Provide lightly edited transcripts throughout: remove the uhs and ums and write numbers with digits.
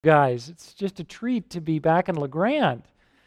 Guys, it's just a treat to be back in La Grande.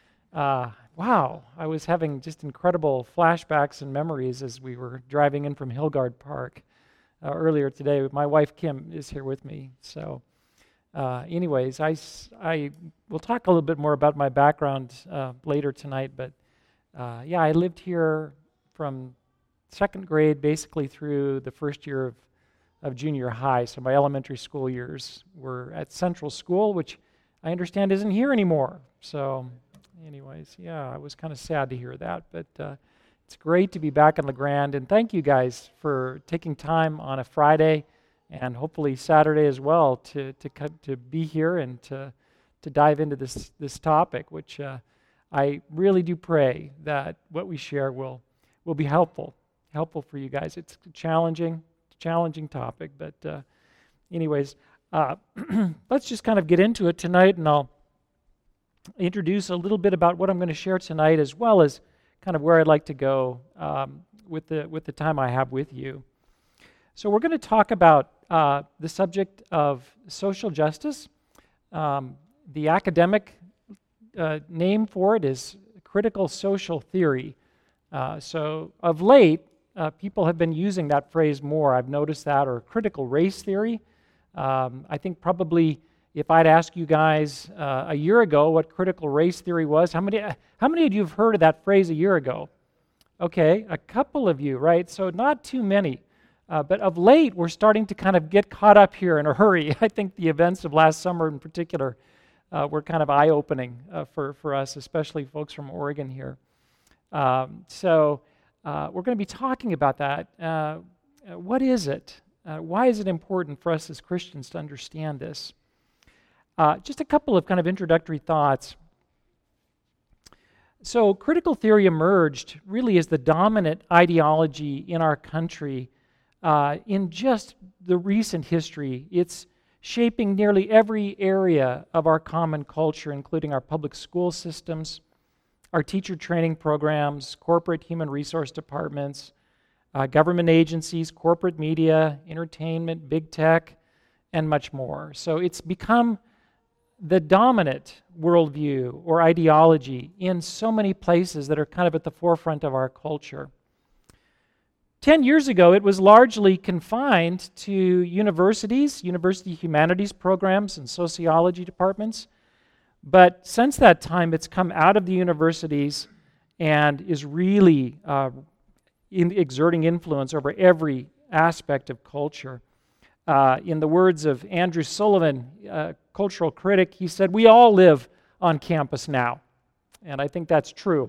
Wow, I was having just incredible flashbacks and memories as we were driving in from Hillgard Park earlier today. My wife Kim is here with me. So, anyways, I will talk a little bit more about my background later tonight. But yeah, I lived here from second grade basically through the first year of junior high. So my elementary school years were at Central School, which I understand isn't here anymore. So anyways, yeah, I was kind of sad to hear that. But it's great to be back in La Grande. And thank you guys for taking time on a Friday and hopefully Saturday as well to be here and to dive into this topic, which I really do pray that what we share will be helpful for you guys. It's challenging topic, but anyways, let's just kind of get into it tonight, and I'll introduce a little bit about what I'm going to share tonight, as well as kind of where I'd like to go with the time I have with you. So we're going to talk about the subject of social justice. The academic name for it is critical social theory. So of late, people have been using that phrase more. I've noticed that, or critical race theory. I think probably if I'd ask you guys a year ago what critical race theory was, how many of you have heard of that phrase a year ago? Okay, a couple of you, right? So not too many. But of late, we're starting to kind of get caught up here in a hurry. I think the events of last summer in particular were kind of eye-opening for us, especially folks from Oregon here. So we're going to be talking about that. What is it? Why is it important for us as Christians to understand this? Just a couple of kind of introductory thoughts. So critical theory emerged really as the dominant ideology in our country in just the recent history. It's shaping nearly every area of our common culture, including our public school systems, our teacher training programs, corporate human resource departments, government agencies, corporate media, entertainment, big tech, and much more. So it's become the dominant worldview or ideology in so many places that are kind of at the forefront of our culture. 10 years ago, it was largely confined to universities, university humanities programs, and sociology departments. But since that time, it's come out of the universities and is really exerting influence over every aspect of culture. In the words of Andrew Sullivan, a cultural critic, he said, "We all live on campus now." And I think that's true.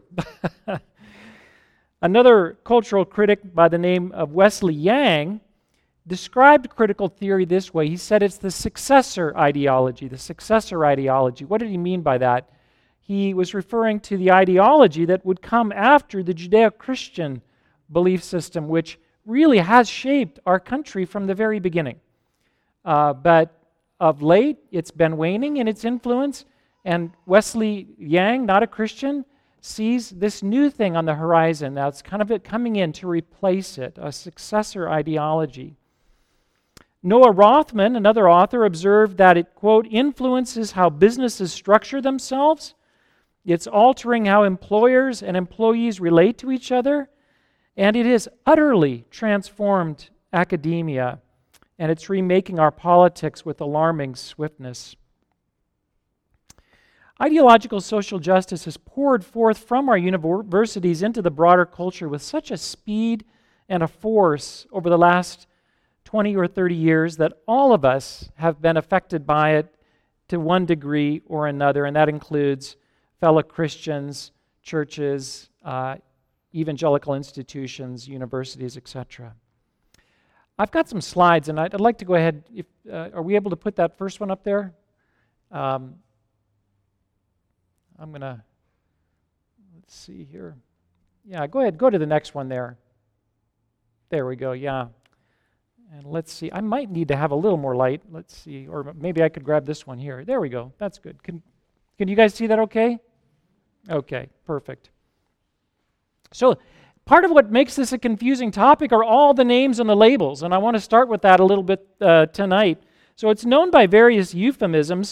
Another cultural critic by the name of Wesley Yang described critical theory this way. He said it's the successor ideology, What did he mean by that? He was referring to the ideology that would come after the Judeo-Christian belief system, which really has shaped our country from the very beginning. But of late, it's been waning in its influence, and Wesley Yang, not a Christian, sees this new thing on the horizon. Now it's kind of coming in to replace it, a successor ideology. Noah Rothman, another author, observed that it, quote, influences how businesses structure themselves. It's altering how employers and employees relate to each other. And it has utterly transformed academia. And it's remaking our politics with alarming swiftness. Ideological social justice has poured forth from our universities into the broader culture with such a speed and a force over the last 20 or 30 years that all of us have been affected by it to one degree or another, and that includes fellow Christians, churches, evangelical institutions, universities, etc. I've got some slides, and I'd like to go ahead. Are we able to put that first one up there? I'm going to, let's see here. Yeah, go ahead. Go to the next one there. There we go, yeah. And let's see. I might need to have a little more light. Let's see. Or maybe I could grab this one here. There we go. That's good. Can you guys see that okay? Okay, perfect. So part of what makes this a confusing topic are all the names and the labels, and I want to start with that a little bit tonight. So it's known by various euphemisms.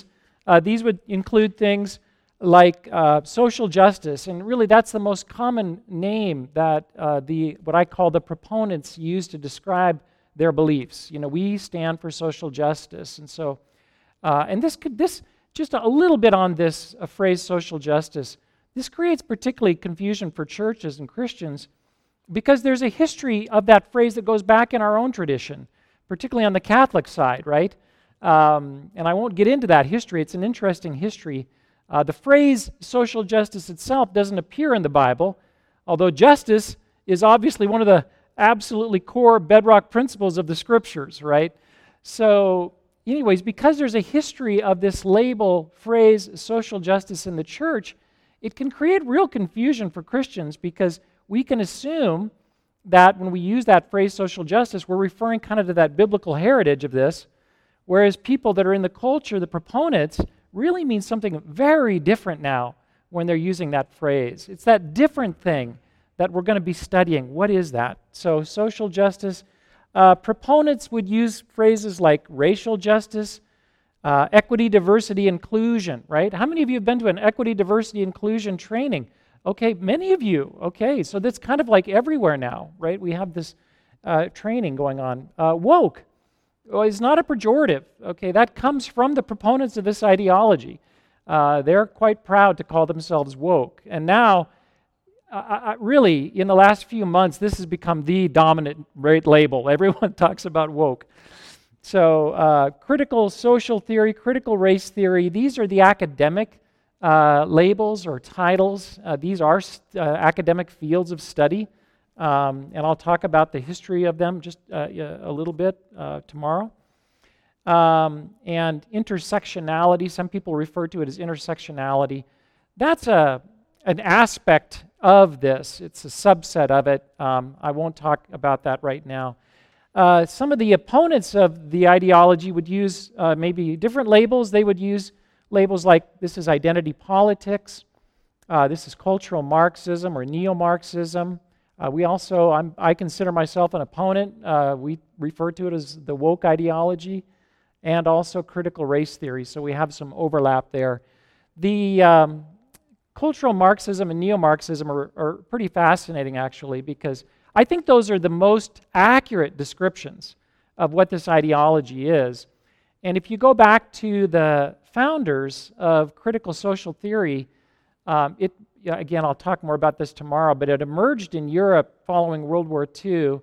These would include things like social justice, and really that's the most common name that what I call the proponents use to describe their beliefs. We stand for social justice, and so and this just a little bit on this phrase social justice. This creates particularly confusion for churches and Christians because there's a history of that phrase that goes back in our own tradition, particularly on the Catholic side, right? And I won't get into that history. It's an interesting history. The phrase social justice itself doesn't appear in the Bible, although justice is obviously one of the absolutely core bedrock principles of the Scriptures, right? So, anyways, because there's a history of this label phrase social justice in the church, it can create real confusion for Christians because we can assume that when we use that phrase social justice, we're referring kind of to that biblical heritage of this, whereas people that are in the culture, the proponents, really mean something very different now when they're using that phrase. It's that different thing that we're going to be studying. What is that? So social justice, proponents would use phrases like racial justice, equity, diversity, inclusion, right? How many of you have been to an equity, diversity, inclusion training? Okay, many of you. Okay, so that's kind of like everywhere now, right? We have this training going on. Woke is not a pejorative. Okay, that comes from the proponents of this ideology. They're quite proud to call themselves woke. And now, really, in the last few months, this has become the dominant label. Everyone talks about woke. So critical social theory, critical race theory, these are the academic labels or titles. These are academic fields of study, and I'll talk about the history of them just a little bit tomorrow. And intersectionality, some people refer to it as intersectionality. That's an aspect of this. It's a subset of it. I won't talk about that right now. Some of the opponents of the ideology would use maybe different labels. They would use labels like this is identity politics, this is cultural Marxism or neo-Marxism. I consider myself an opponent. We refer to it as the woke ideology and also critical race theory, so we have some overlap there. The cultural Marxism and neo-Marxism are pretty fascinating, actually, because I think those are the most accurate descriptions of what this ideology is. And if you go back to the founders of critical social theory, again, I'll talk more about this tomorrow, but it emerged in Europe following World War II,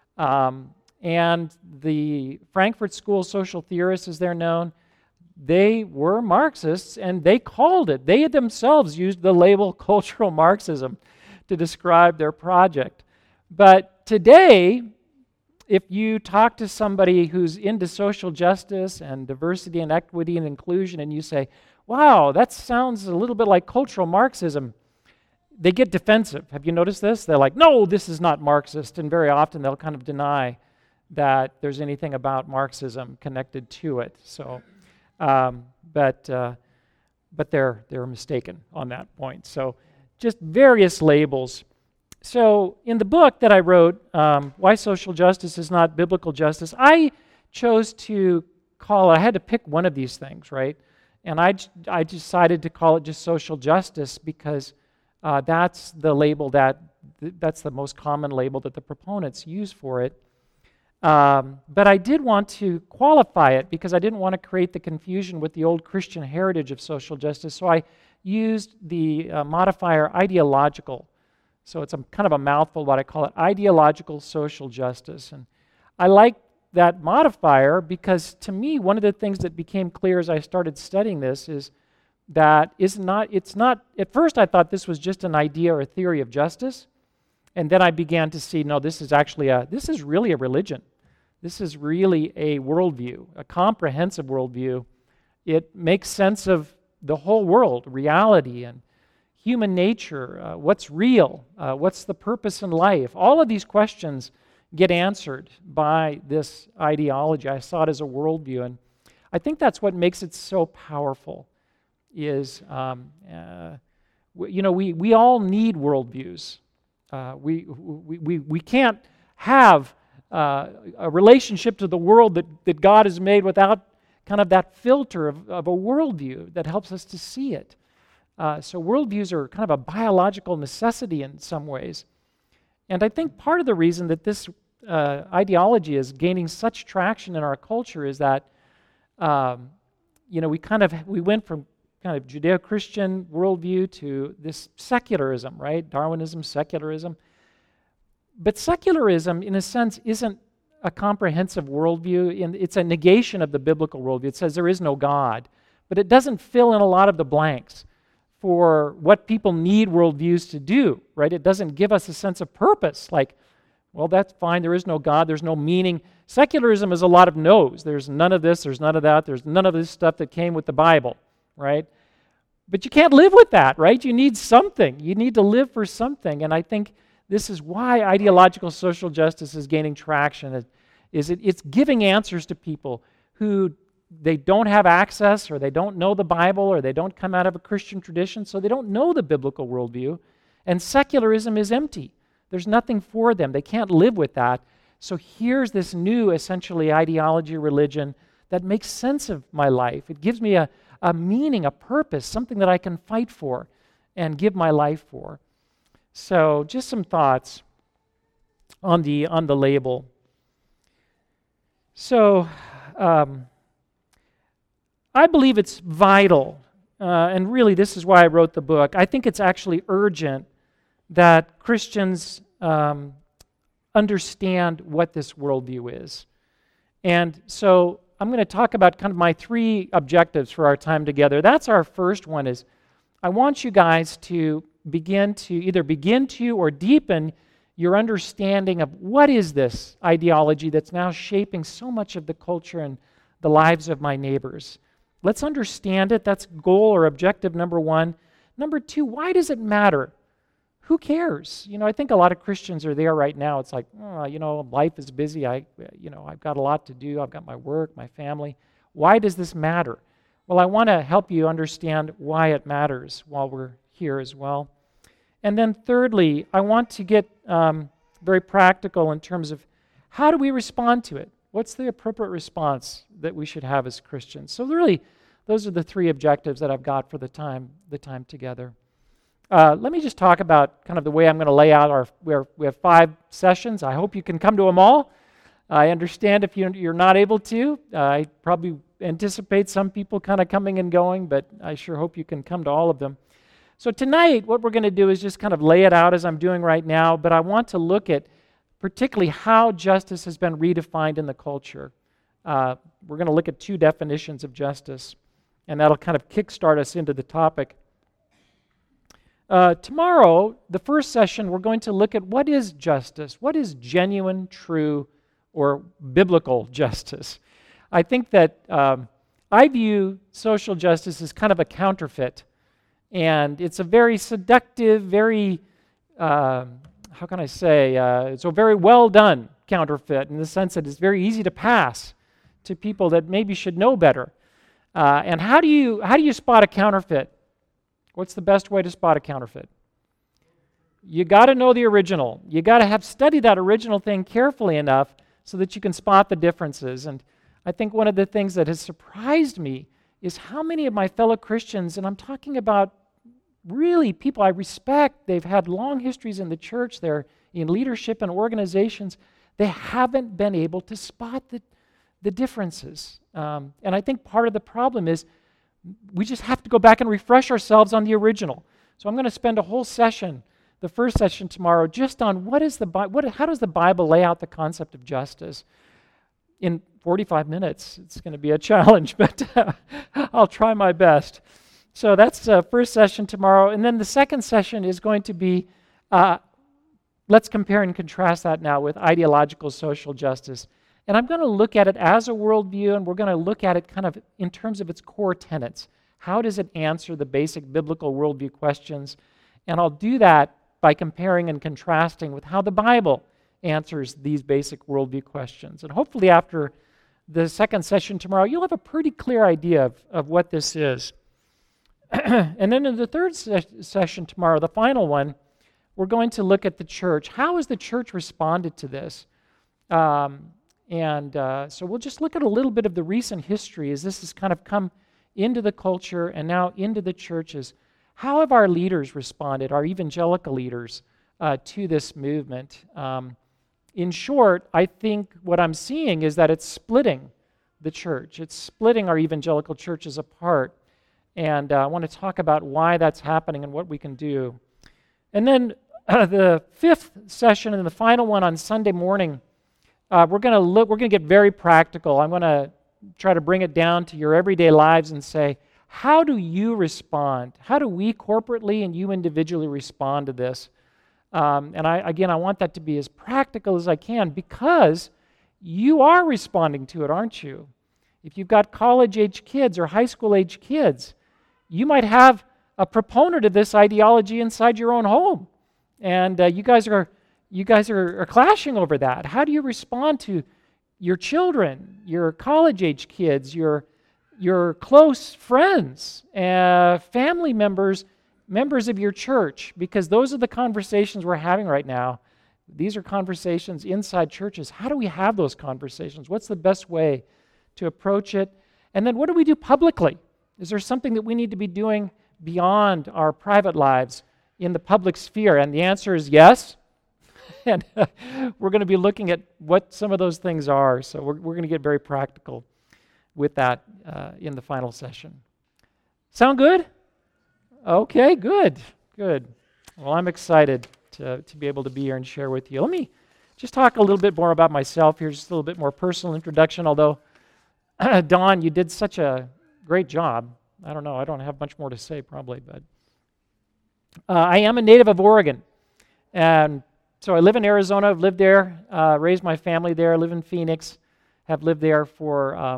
and the Frankfurt School of Social Theorists, as they're known, they were Marxists, and they themselves used the label cultural Marxism to describe their project. But today, if you talk to somebody who's into social justice and diversity and equity and inclusion, and you say, wow, that sounds a little bit like cultural Marxism, they get defensive. Have you noticed this? They're like, no, this is not Marxist, and very often they'll kind of deny that there's anything about Marxism connected to it. So, but they're mistaken on that point. So, just various labels. So, in the book that I wrote, Why Social Justice is Not Biblical Justice, I chose to call it, I had to pick one of these things, right? And I decided to call it just social justice because that's the label that's the most common label that the proponents use for it. But I did want to qualify it because I didn't want to create the confusion with the old Christian heritage of social justice. So I used the modifier ideological. So it's kind of a mouthful, but I call it ideological social justice. And I like that modifier because to me, one of the things that became clear as I started studying this is that it's not, at first I thought this was just an idea or a theory of justice. And then I began to see, no, this is really a religion. This is really a worldview, a comprehensive worldview. It makes sense of the whole world, reality and human nature, what's real, what's the purpose in life. All of these questions get answered by this ideology. I saw it as a worldview, and I think that's what makes it so powerful is, we all need worldviews. We can't have a relationship to the world that God has made without kind of that filter of a worldview that helps us to see it. So worldviews are kind of a biological necessity in some ways. And I think part of the reason that this ideology is gaining such traction in our culture is that, we went from kind of Judeo-Christian worldview to this secularism, right? Darwinism, secularism. But secularism, in a sense, isn't a comprehensive worldview. It's a negation of the biblical worldview. It says there is no God, but it doesn't fill in a lot of the blanks for what people need worldviews to do, right? It doesn't give us a sense of purpose, like, well, that's fine, there is no God, there's no meaning. Secularism is a lot of no's. There's none of this, there's none of that, there's none of this stuff that came with the Bible, right? But you can't live with that, right? You need something. You need to live for something. And I think this is why ideological social justice is gaining traction. It's giving answers to people who they don't have access, or they don't know the Bible, or they don't come out of a Christian tradition, so they don't know the biblical worldview. And secularism is empty. There's nothing for them. They can't live with that. So here's this new, essentially, ideology, religion that makes sense of my life. It gives me a meaning, a purpose, something that I can fight for and give my life for. So just some thoughts on the label. So I believe it's vital, and really this is why I wrote the book. I think it's actually urgent that Christians understand what this worldview is. And so I'm going to talk about kind of my 3 objectives for our time together. That's our first one, is I want you guys to begin to or deepen your understanding of what is this ideology that's now shaping so much of the culture and the lives of my neighbors. Let's understand it. That's goal or objective number 1. Number 2, why does it matter? Who cares? I think a lot of Christians are there right now. It's like, life is busy. I've got a lot to do. I've got my work, my family. Why does this matter? Well, I want to help you understand why it matters while we're here as well. And then thirdly, I want to get very practical in terms of how do we respond to it? What's the appropriate response that we should have as Christians? So really, those are the 3 objectives that I've got for the time together. Let me just talk about kind of the way I'm going to lay out we have 5 sessions. I hope you can come to them all. I understand if you're not able to. I probably anticipate some people kind of coming and going, but I sure hope you can come to all of them. So tonight, what we're going to do is just kind of lay it out as I'm doing right now, but I want to look at particularly how justice has been redefined in the culture. We're going to look at 2 definitions of justice, and that'll kind of kickstart us into the topic. Tomorrow, the first session, we're going to look at what is justice. What is genuine, true, or biblical justice? I think that I view social justice as kind of a counterfeit. And it's a very seductive, very, it's a very well done counterfeit in the sense that it's very easy to pass to people that maybe should know better. And how do you spot a counterfeit? What's the best way to spot a counterfeit? You got to know the original. You got to have studied that original thing carefully enough so that you can spot the differences. And I think one of the things that has surprised me is how many of my fellow Christians, and I'm talking about really people I respect, they've had long histories in the church, they're in leadership and organizations, they haven't been able to spot the differences. And I think part of the problem is we just have to go back and refresh ourselves on the original. So I'm going to spend a whole session, the first session tomorrow, just on how does the Bible lay out the concept of justice. In 45 minutes, it's going to be a challenge, but I'll try my best. So that's the first session tomorrow. And then the second session is going to be, let's compare and contrast that now with ideological social justice. And I'm going to look at it as a worldview, and we're going to look at it kind of in terms of its core tenets. How does it answer the basic biblical worldview questions? And I'll do that by comparing and contrasting with how the Bible answers these basic worldview questions. And hopefully after the second session tomorrow, you'll have a pretty clear idea of what this is. And then in the third session tomorrow, the final one, we're going to look at the church. How has the church responded to this? And so we'll just look at a little bit of the recent history as this has kind of come into the culture and now into the churches. How have our leaders responded, our evangelical leaders, to this movement? In short, I think what I'm seeing is that it's splitting the church. It's splitting our evangelical churches apart. And I want to talk about why that's happening and what we can do. And then the fifth session and the final one on Sunday morning, we're going to get very practical. I'm going to try to bring it down to your everyday lives and say, how do you respond? How do we corporately and you individually respond to this? And I want that to be as practical as I can because you are responding to it, aren't you? If you've got college-age kids or high school-age kids, you might have a proponent of this ideology inside your own home, and you guys are clashing over that. How do you respond to your children, your college-age kids, your close friends, family members, members of your church? Because those are the conversations we're having right now. These are conversations inside churches. How do we have those conversations? What's the best way to approach it? And then what do we do publicly? Is there something that we need to be doing beyond our private lives in the public sphere? And the answer is yes. And we're going to be looking at what some of those things are. So we're going to get very practical with that in the final session. Sound good? Okay, good. Well, I'm excited to be able to be here and share with you. Let me just talk a little bit more about myself here, just a little bit more personal introduction, although, Don, you did such a great job. I don't know, I don't have much more to say probably, but I am a native of Oregon. And so I live in Arizona. I've lived there, raised my family there, live in Phoenix, have lived there for,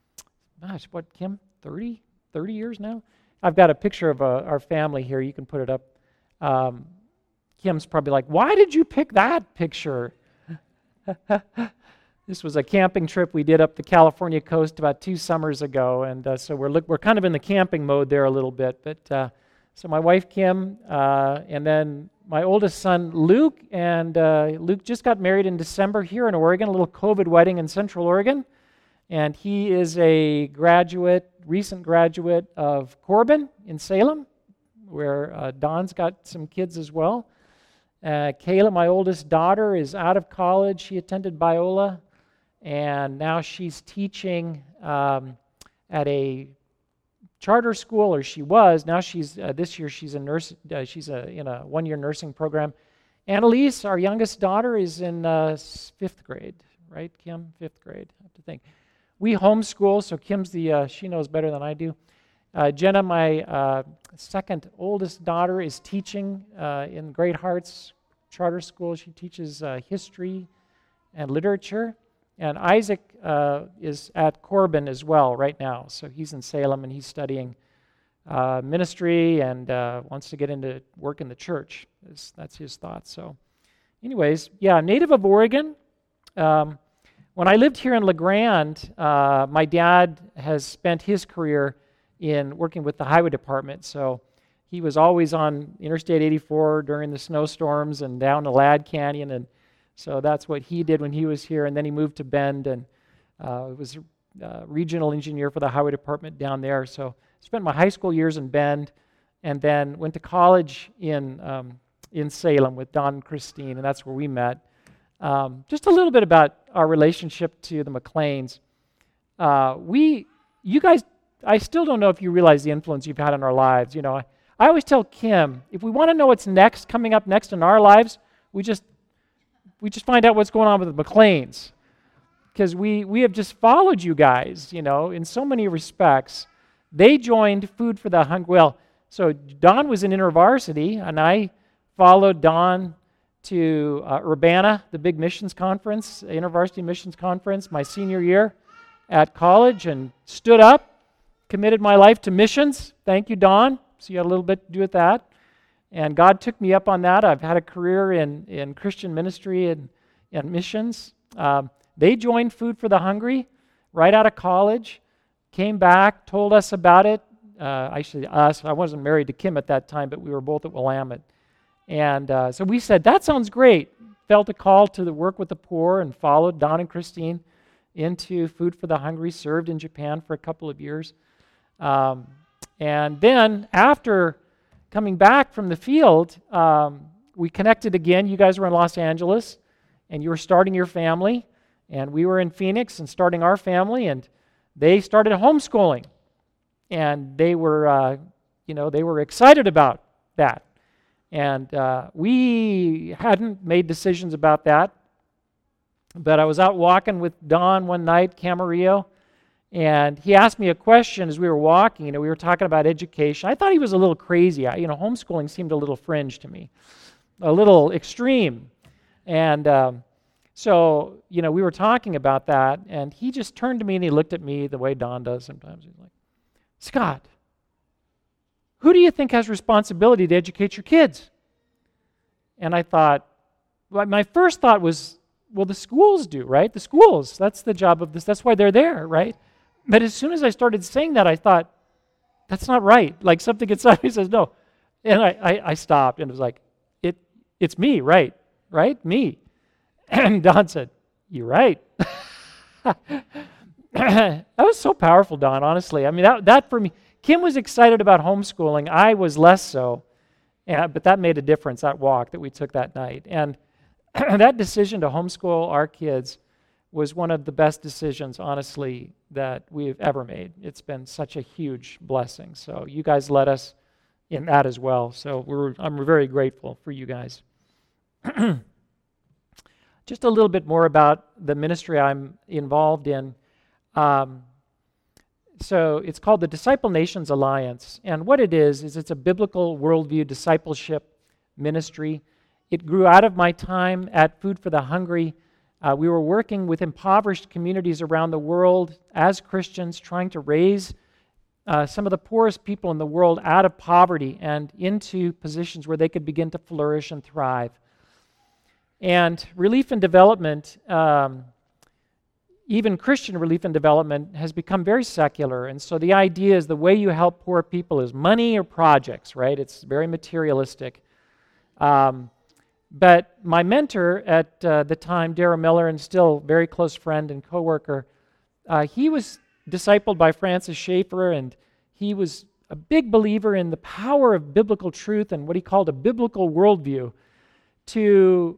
Kim, 30 years now? I've got a picture of our family here. You can put it up. Kim's probably like, why did you pick that picture? This was a camping trip we did up the California coast about 2 summers ago, and so we're kind of in the camping mode there a little bit. But so my wife Kim, and then my oldest son Luke, and Luke just got married in December here in Oregon, a little COVID wedding in Central Oregon, and he is a recent graduate of Corbin in Salem, where Don's got some kids as well. Kayla, my oldest daughter, is out of college. She attended Biola, and now she's teaching at a charter school, or she was. Now she's this year she's a nurse. She's in a 1-year nursing program. Annalise, our youngest daughter, is in 5th grade, right, Kim? 5th grade. I have to think. We homeschool, so Kim's she knows better than I do. Jenna, my second oldest daughter, is teaching in Great Hearts Charter School. She teaches history and literature. And Isaac is at Corbin as well right now. So he's in Salem and he's studying ministry and wants to get into work in the church. That's his thought. So anyways, yeah, native of Oregon. When I lived here in La Grande, my dad has spent his career in working with the highway department. So he was always on Interstate 84 during the snowstorms and down the Ladd Canyon. And so that's what he did when he was here. And then he moved to Bend and was a regional engineer for the highway department down there. So spent my high school years in Bend and then went to college in Salem with Don and Christine, and that's where we met. Just a little bit about our relationship to the McLeans. You guys, I still don't know if you realize the influence you've had on our lives. You know, I always tell Kim, if we want to know what's coming up next in our lives, we just find out what's going on with the McLeans, because we have just followed you guys, you know, in so many respects. They joined Food for the Hungry. Well, so Don was in InterVarsity, and I followed Don to Urbana, the big missions conference, InterVarsity Missions Conference, my senior year at college, and stood up, committed my life to missions. Thank you, Don. So you had a little bit to do with that. And God took me up on that. I've had a career in Christian ministry and missions. They joined Food for the Hungry right out of college, came back, told us about it. Actually, us. I wasn't married to Kim at that time, but we were both at Willamette. And so we said, that sounds great. Felt a call to the work with the poor and followed Don and Christine into Food for the Hungry, served in Japan for a couple of years. And then after coming back from the field, we connected again. You guys were in Los Angeles, and you were starting your family, and we were in Phoenix and starting our family, and they started homeschooling, and they were, they were excited about that. And we hadn't made decisions about that, but I was out walking with Don one night, Camarillo, and he asked me a question as we were walking. We were talking about education. I thought he was a little crazy. Homeschooling seemed a little fringe to me, a little extreme. And so, we were talking about that, and he just turned to me and he looked at me the way Don does sometimes. He's like, Scott, who do you think has responsibility to educate your kids? And I thought, my first thought was, well, the schools do, right? The schools, that's the job of this. That's why they're there, right? But as soon as I started saying that, I thought, that's not right. Like something inside me says, no. And I stopped and it was like, it's me, right? Me. And Don said, you're right. That was so powerful, Don, honestly. I mean, that for me, Kim was excited about homeschooling. I was less so. But that made a difference, that walk that we took that night. And that decision to homeschool our kids was one of the best decisions, honestly, that we've ever made. It's been such a huge blessing. So you guys led us in that as well. So I'm very grateful for you guys. Just a little bit more about the ministry I'm involved in. So it's called the Disciple Nations Alliance. And what it is it's a biblical worldview discipleship ministry. It grew out of my time at Food for the Hungry. We were working with impoverished communities around the world as Christians, trying to raise some of the poorest people in the world out of poverty and into positions where they could begin to flourish and thrive. And relief and development, even Christian relief and development, has become very secular. And so the idea is the way you help poor people is money or projects, right? It's very materialistic. But my mentor at the time, Darrell Miller, and still very close friend and coworker, he was discipled by Francis Schaeffer, and he was a big believer in the power of biblical truth and what he called a biblical worldview to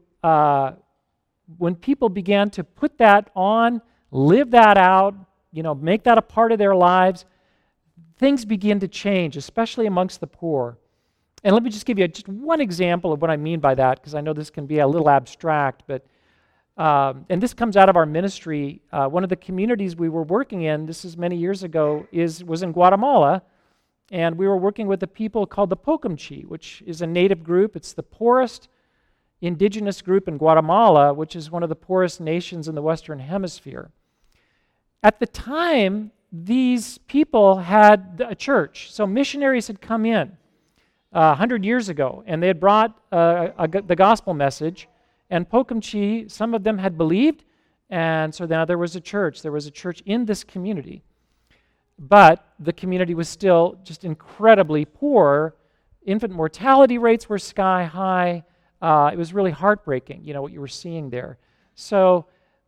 when people began to put that on, live that out, make that a part of their lives, things begin to change, especially amongst the poor. And let me just give you just one example of what I mean by that, because I know this can be a little abstract, but and this comes out of our ministry. One of the communities we were working in, this is many years ago, was in Guatemala, and we were working with a people called the Pocumchi, which is a native group. It's the poorest indigenous group in Guatemala, which is one of the poorest nations in the Western Hemisphere. At the time, these people had a church, so missionaries had come in 100 years ago, and they had brought the gospel message, and Pocumchi, some of them had believed, and so now there was a church. There was a church in this community. But the community was still just incredibly poor. Infant mortality rates were sky high. It was really heartbreaking, what you were seeing there. So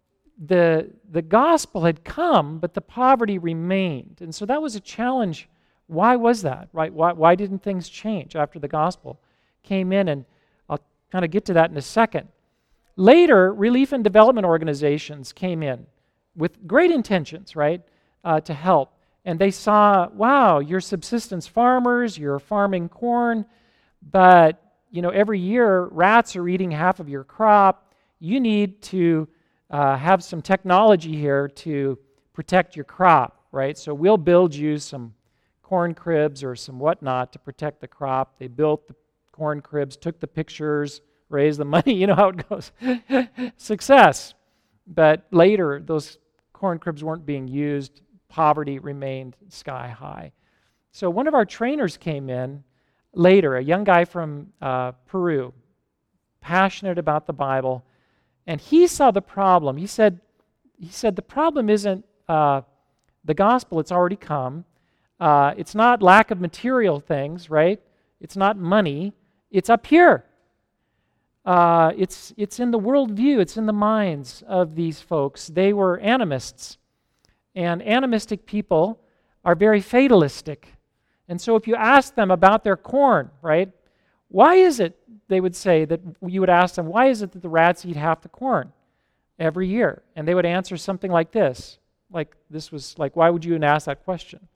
the gospel had come, but the poverty remained. And so that was a challenge. Why was that, right? Why didn't things change after the gospel came in? And I'll kind of get to that in a second. Later, relief and development organizations came in with great intentions, right, to help. And they saw, wow, you're subsistence farmers, you're farming corn, but every year rats are eating half of your crop. You need to have some technology here to protect your crop, right? So we'll build you some corn cribs or some whatnot to protect the crop. They built the corn cribs, took the pictures, raised the money. You know how it goes. Success. But later, those corn cribs weren't being used. Poverty remained sky high. So one of our trainers came in later, a young guy from Peru, passionate about the Bible, and he saw the problem. He said the problem isn't the gospel, it's already come. It's not lack of material things, right? It's not money. It's up here. it's in the worldview, it's in the minds of these folks. They were animists, and animistic people are very fatalistic. And so if you ask them about their corn, right, why is it, they would say, that you would ask them, why is it that the rats eat half the corn every year? And they would answer something like this. Why would you even ask that question?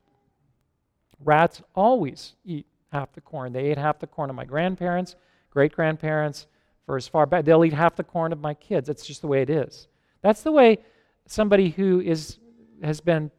Rats always eat half the corn. They ate half the corn of my grandparents, great-grandparents, for as far back. They'll eat half the corn of my kids. That's just the way it is. That's the way somebody who has been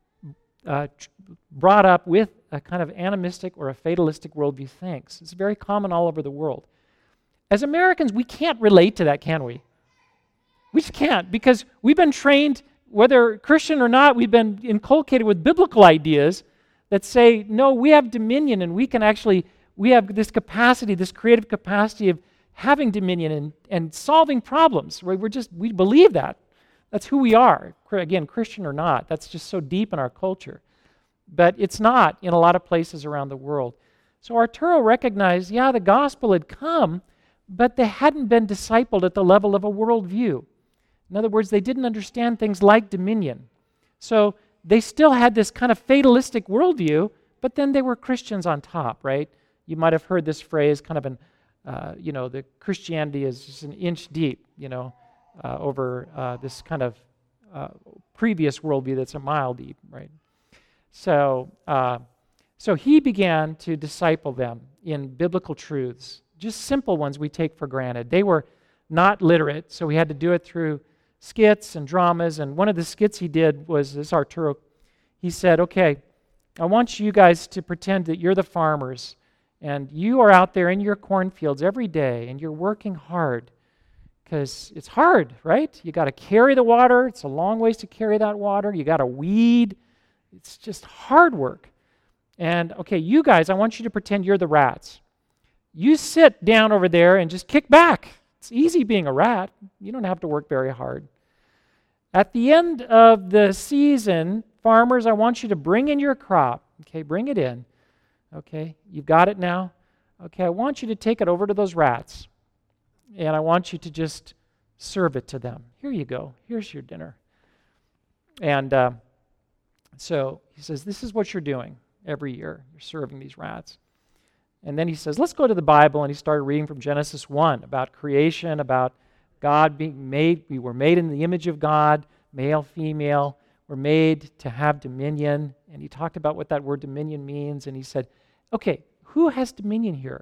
brought up with a kind of animistic or a fatalistic worldview thinks. It's very common all over the world. As Americans, we can't relate to that, can we? We just can't, because we've been trained, whether Christian or not, we've been inculcated with biblical ideas that say, no, we have dominion, and we have this capacity, this creative capacity of having dominion and solving problems. Right? We believe that. That's who we are. Again, Christian or not, that's just so deep in our culture. But it's not in a lot of places around the world. So Arturo recognized, the gospel had come, but they hadn't been discipled at the level of a worldview. In other words, they didn't understand things like dominion. So they still had this kind of fatalistic worldview, but then they were Christians on top, right? You might have heard this phrase, kind of the Christianity is just an inch deep, over this kind of previous worldview that's a mile deep, right? So he began to disciple them in biblical truths, just simple ones we take for granted. They were not literate, so we had to do it through skits and dramas. And one of the skits he did was this, Arturo. He said, okay, I want you guys to pretend that you're the farmers, and you are out there in your cornfields every day, and you're working hard, because it's hard, right? You got to carry the water. It's a long ways to carry that water. You got to weed. It's just hard work. And, okay, you guys, I want you to pretend you're the rats. You sit down over there and just kick back. It's easy being a rat. You don't have to work very hard. At the end of the season, farmers, I want you to bring in your crop. Okay, bring it in. Okay, you've got it now. Okay, I want you to take it over to those rats. And I want you to just serve it to them. Here you go. Here's your dinner. And so he says, this is what you're doing every year. You're serving these rats. And then he says, let's go to the Bible. And he started reading from Genesis 1 about creation, about God being made. We were made in the image of God, male, female. We're made to have dominion. And he talked about what that word dominion means. And he said, okay, who has dominion here?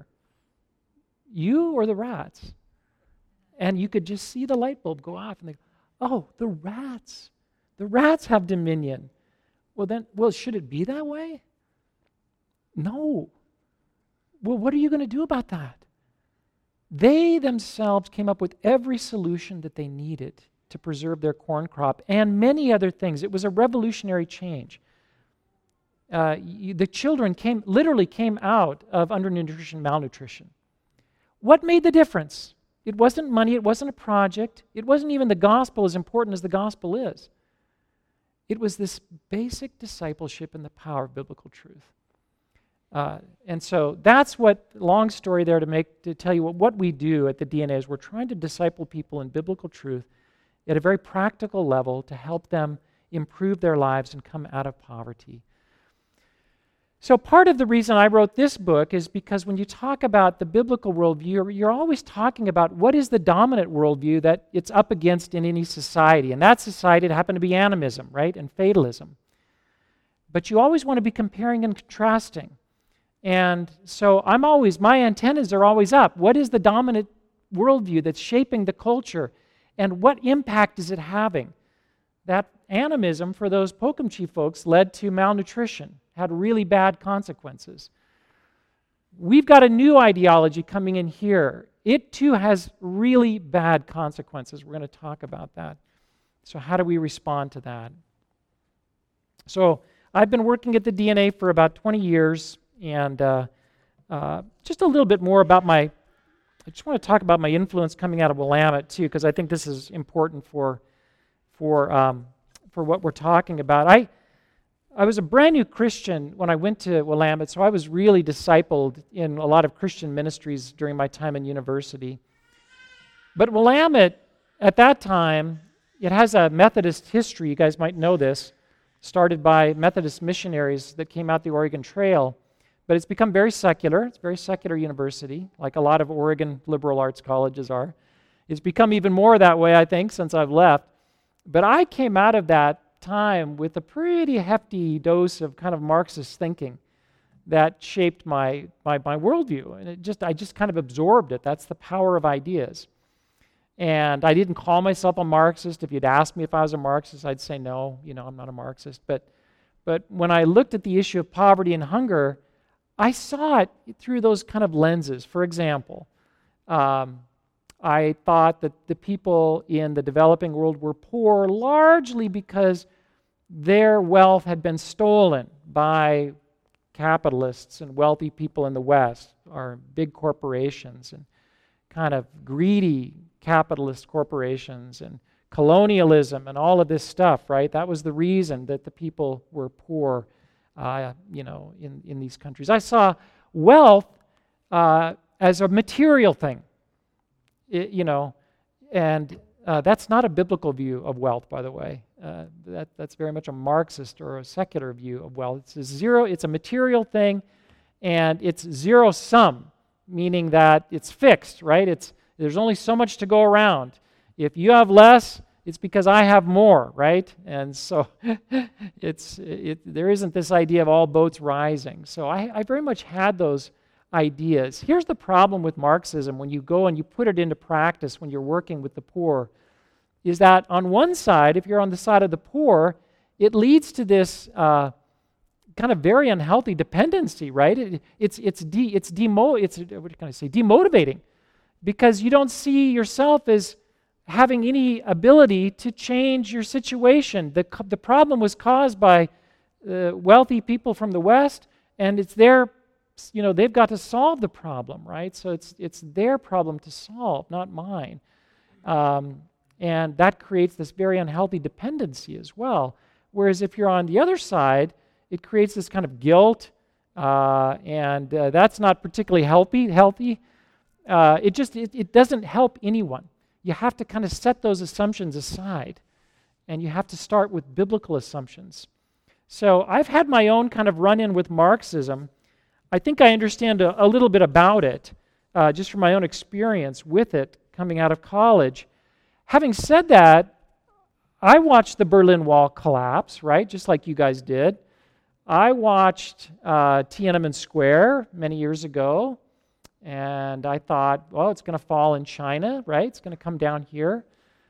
You or the rats? And you could just see the light bulb go off. And they go, oh, the rats. The rats have dominion. Well, should it be that way? No. Well, what are you going to do about that? They themselves came up with every solution that they needed to preserve their corn crop and many other things. It was a revolutionary change. The children literally came out of undernutrition, malnutrition. What made the difference? It wasn't money. It wasn't a project. It wasn't even the gospel, as important as the gospel is. It was this basic discipleship in the power of biblical truth. And so that's what, long story there to tell you what we do at the DNA is we're trying to disciple people in biblical truth at a very practical level to help them improve their lives and come out of poverty. So part of the reason I wrote this book is because when you talk about the biblical worldview, you're always talking about what is the dominant worldview that it's up against in any society. And that society happened to be animism, right, and fatalism. But you always want to be comparing and contrasting. And so my antennas are always up. What is the dominant worldview that's shaping the culture? And what impact is it having? That animism for those Pocumtusi folks led to malnutrition, had really bad consequences. We've got a new ideology coming in here. It too has really bad consequences. We're going to talk about that. So how do we respond to that? So I've been working at the DNA for about 20 years, and just a little bit more about I just want to talk about my influence coming out of Willamette too, because I think this is important for what we're talking about. I was a brand new Christian when I went to Willamette, so I was really discipled in a lot of Christian ministries during my time in university. But Willamette, at that time, it has a Methodist history. You guys might know this, started by Methodist missionaries that came out the Oregon Trail. But it's become very secular. It's a very secular university, like a lot of Oregon liberal arts colleges are. It's become even more that way, I think, since I've left. But I came out of that time with a pretty hefty dose of kind of Marxist thinking that shaped my worldview. And I just kind of absorbed it. That's the power of ideas. And I didn't call myself a Marxist. If you'd asked me if I was a Marxist, I'd say no, I'm not a Marxist. But when I looked at the issue of poverty and hunger, I saw it through those kind of lenses. For example, I thought that the people in the developing world were poor largely because their wealth had been stolen by capitalists and wealthy people in the West, or big corporations and kind of greedy capitalist corporations and colonialism and all of this stuff, right? That was the reason that the people were poor, in these countries. I saw wealth as a material thing, and that's not a biblical view of wealth, by the way. That's very much a Marxist or a secular view of wealth. It's a material thing, and it's zero sum, meaning that it's fixed, right? There's only so much to go around. If you have less, it's because I have more, right? And so there isn't this idea of all boats rising. So I very much had those ideas. Here's the problem with Marxism when you go and you put it into practice when you're working with the poor, is that on one side, if you're on the side of the poor, it leads to this kind of very unhealthy dependency, right? It's demotivating, because you don't see yourself as having any ability to change your situation. The problem was caused by wealthy people from the West, and it's they've got to solve the problem, right? So it's their problem to solve, not mine. And that creates this very unhealthy dependency as well. Whereas if you're on the other side, it creates this kind of guilt, and that's not particularly healthy. It doesn't help anyone. You have to kind of set those assumptions aside, and you have to start with biblical assumptions. So I've had my own kind of run-in with Marxism. I think I understand a little bit about it, just from my own experience with it coming out of college. Having said that, I watched the Berlin Wall collapse, right, just like you guys did. I watched Tiananmen Square many years ago, and I thought, well, it's going to fall in China, right? It's going to come down here.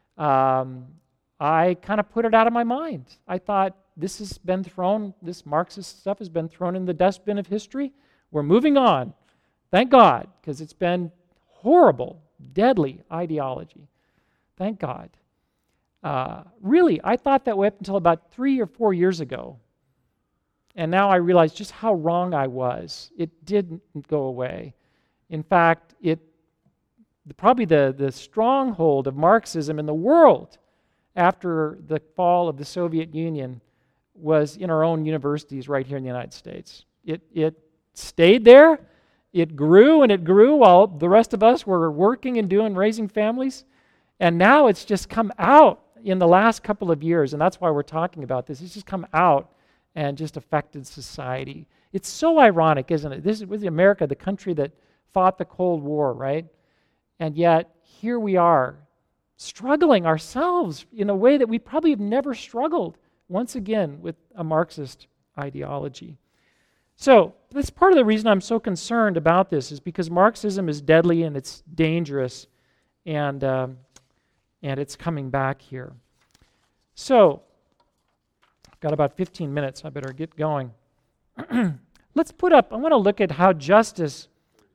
I kind of put it out of my mind. I thought, this Marxist stuff has been thrown in the dustbin of history. We're moving on. Thank God, because it's been horrible, deadly ideology. Thank God. Really, I thought that way up until about 3 or 4 years ago. And now I realize just how wrong I was. It didn't go away. In fact, probably the stronghold of Marxism in the world after the fall of the Soviet Union was in our own universities right here in the United States. It stayed there. It grew and it grew while the rest of us were working and raising families. And now it's just come out in the last couple of years, and that's why we're talking about this. It's just come out and just affected society. It's so ironic, isn't it? This was America, the country that fought the Cold War, right? And yet, here we are, struggling ourselves in a way that we probably have never struggled, once again, with a Marxist ideology. So, that's part of the reason I'm so concerned about this, is because Marxism is deadly and it's dangerous, and it's coming back here. So, I've got about 15 minutes. I better get going. Let's I want to look at how justice...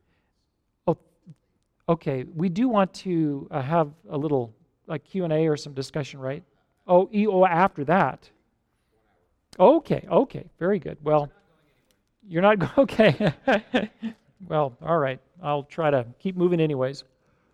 Okay, we do want to have a little Q&A or some discussion, right? After that. Okay, very good. Well, you're not... Okay. Well, all right. I'll try to keep moving anyways.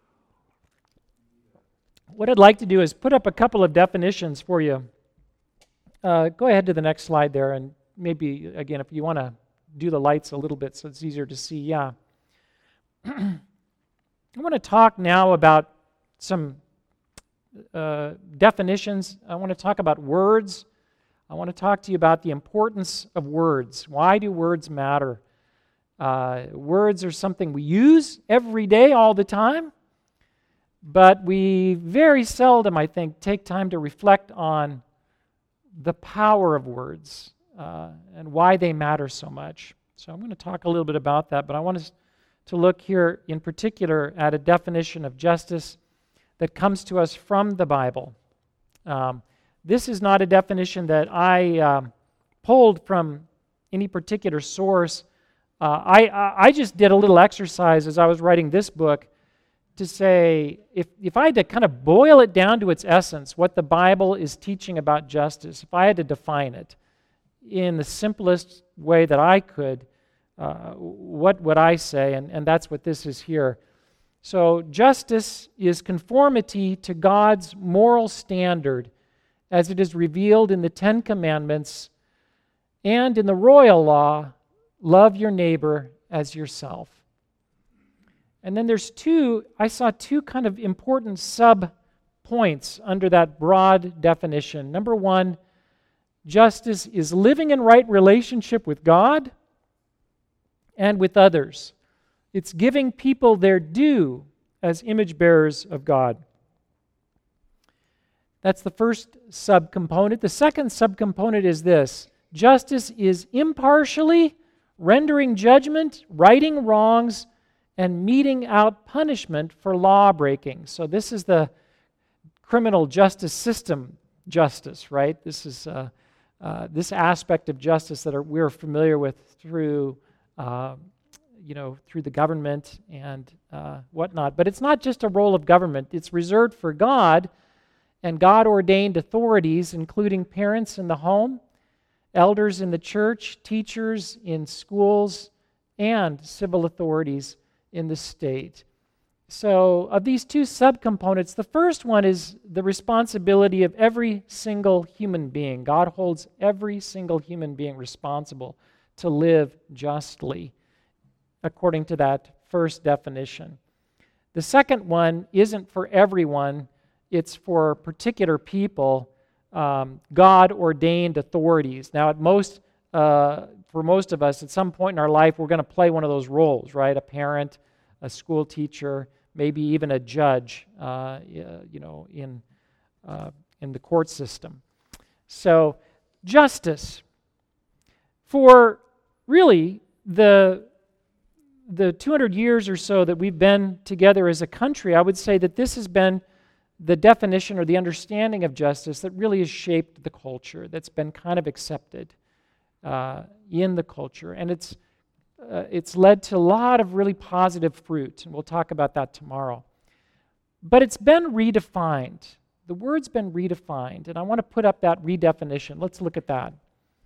What I'd like to do is put up a couple of definitions for you. Go ahead to the next slide there, and maybe, again, if you want to do the lights a little bit so it's easier to see, yeah. I want to talk now about some definitions. I want to talk about words. I want to talk to you about the importance of words. Why do words matter? Words are something we use every day, all the time, but we very seldom, I think, take time to reflect on the power of words and why they matter so much. So I'm going to talk a little bit about that, but I want us to look here in particular at a definition of justice that comes to us from the Bible. This is not a definition that I pulled from any particular source. I just did a little exercise as I was writing this book to say, if I had to kind of boil it down to its essence, what the Bible is teaching about justice, if I had to define it in the simplest way that I could, what would I say? And that's what this is here. So justice is conformity to God's moral standard as it is revealed in the Ten Commandments and in the royal law, love your neighbor as yourself. And then I saw two kind of important sub-points under that broad definition. Number one, justice is living in right relationship with God and with others. It's giving people their due as image bearers of God. That's the first subcomponent. The second subcomponent is this: justice is impartially rendering judgment, righting wrongs, and meting out punishment for law breaking. So this is the criminal justice system justice, right? This is this aspect of justice that we're familiar with through through the government and whatnot. But it's not just a role of government. It's reserved for God and God-ordained authorities, including parents in the home, elders in the church, teachers in schools, and civil authorities in the state. So of these two subcomponents, the first one is the responsibility of every single human being. God holds every single human being responsible to live justly, according to that first definition. The second one isn't for everyone. It's for particular people, God-ordained authorities. Now, for most of us, at some point in our life, we're going to play one of those roles, right? A parent, a school teacher, maybe even a judge, in the court system. So, justice. For really the 200 years or so that we've been together as a country, I would say that this has been the definition or the understanding of justice that really has shaped the culture, that's been kind of accepted in the culture. And it's led to a lot of really positive fruit, and we'll talk about that tomorrow. But it's been redefined. The word's been redefined, and I want to put up that redefinition. Let's look at that.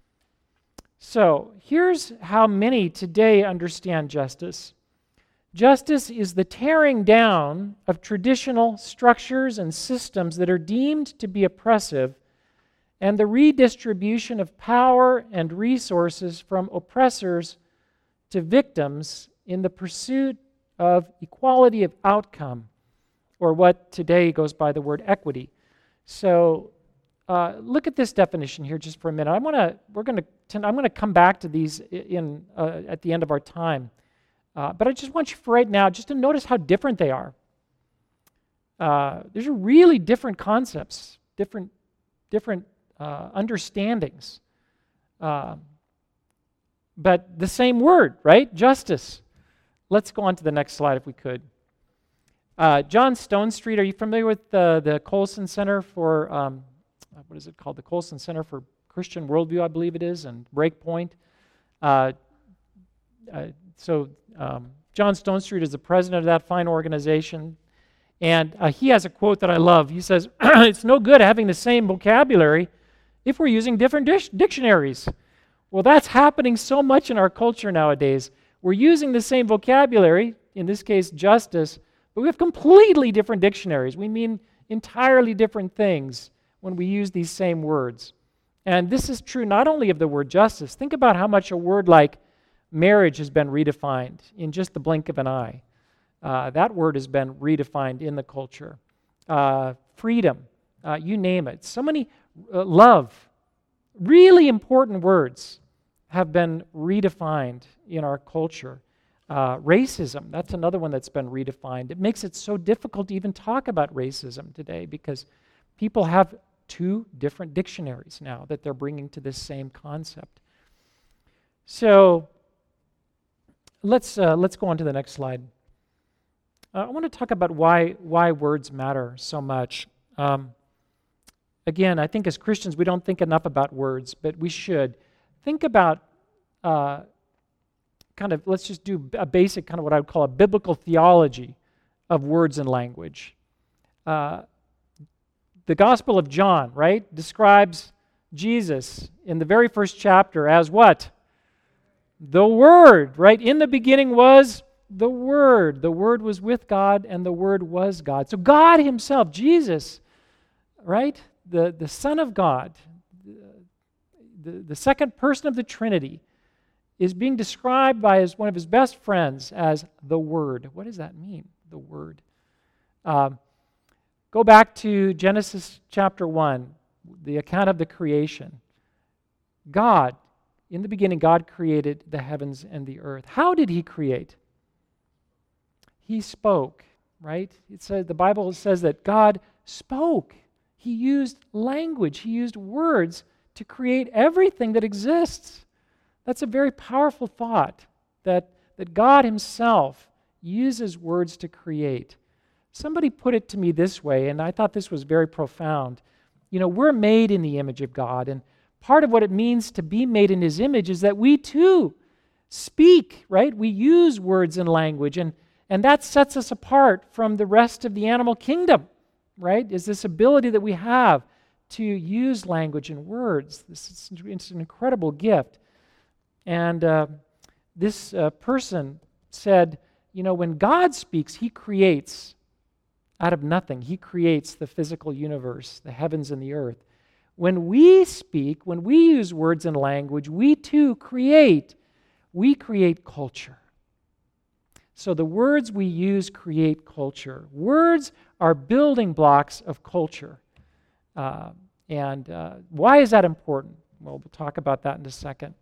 So here's how many today understand justice. Justice is the tearing down of traditional structures and systems that are deemed to be oppressive, and the redistribution of power and resources from oppressors to victims in the pursuit of equality of outcome, or what today goes by the word equity. So look at this definition here just for a minute. I'm going to come back to these at the end of our time. But I just want you for right now just to notice how different they are. There's really different concepts, different understandings. But the same word, right? Justice. Let's go on to the next slide if we could. John Stonestreet, are you familiar with the Colson Center for, what is it called? The Colson Center for Christian Worldview, I believe it is, and Breakpoint. John Stonestreet is the president of that fine organization, and he has a quote that I love. He says, "It's no good having the same vocabulary if we're using different dictionaries." Well, that's happening so much in our culture nowadays. We're using the same vocabulary, in this case justice, but we have completely different dictionaries. We mean entirely different things when we use these same words. And this is true not only of the word justice. Think about how much a word like marriage has been redefined in just the blink of an eye. That word has been redefined in the culture. freedom, you name it. So many, love, really important words have been redefined in our culture. Racism, that's another one that's been redefined. It makes it so difficult to even talk about racism today because people have two different dictionaries now that they're bringing to this same concept. So let's go on to the next slide. I want to talk about why words matter so much. Again, I think as Christians we don't think enough about words, but we should. Think about let's just do a basic kind of what I would call a biblical theology of words and language. The Gospel of John, right, describes Jesus in the very first chapter as what? The Word, right? In the beginning was the Word. The Word was with God, and the Word was God. So God himself, Jesus, right? The Son of God, the second person of the Trinity, is being described by one of his best friends as the Word. What does that mean, the Word? Go back to Genesis chapter 1, the account of the creation. God, in the beginning, God created the heavens and the earth. How did he create? He spoke, right? The Bible says that God spoke. He used language. He used words to create everything that exists. That's a very powerful thought, that God himself uses words to create. Somebody put it to me this way, and I thought this was very profound. You know, we're made in the image of God, and part of what it means to be made in his image is that we too speak, right? We use words and language, and that sets us apart from the rest of the animal kingdom, right? Is this ability that we have to use language and words. It's an incredible gift. And this person said, you know, when God speaks, he creates out of nothing. He creates the physical universe, the heavens and the earth. When we speak, when we use words and language, we too create. We create culture. So the words we use create culture. Words are building blocks of culture. And why is that important? Well, we'll talk about that in a second.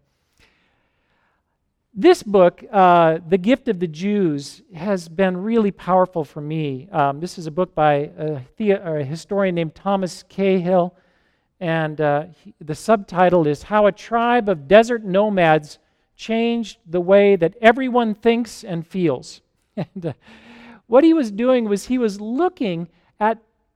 This book, The Gift of the Jews, has been really powerful for me. This is a book by a historian named Thomas Cahill, and the subtitle is How a Tribe of Desert Nomads Changed the Way That Everyone Thinks and Feels. And what he was doing was he was looking at,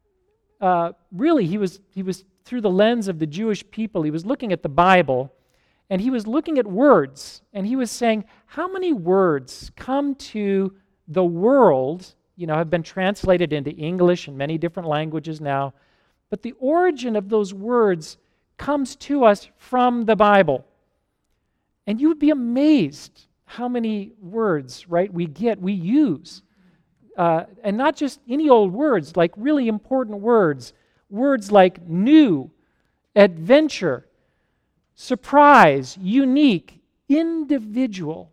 he was through the lens of the Jewish people, he was looking at the Bible, and he was looking at words, and he was saying, how many words come to the world, have been translated into English and many different languages now, but the origin of those words comes to us from the Bible. And you would be amazed how many words, right, we use. And not just any old words, like really important words. Words like new, adventure, surprise, unique, individual,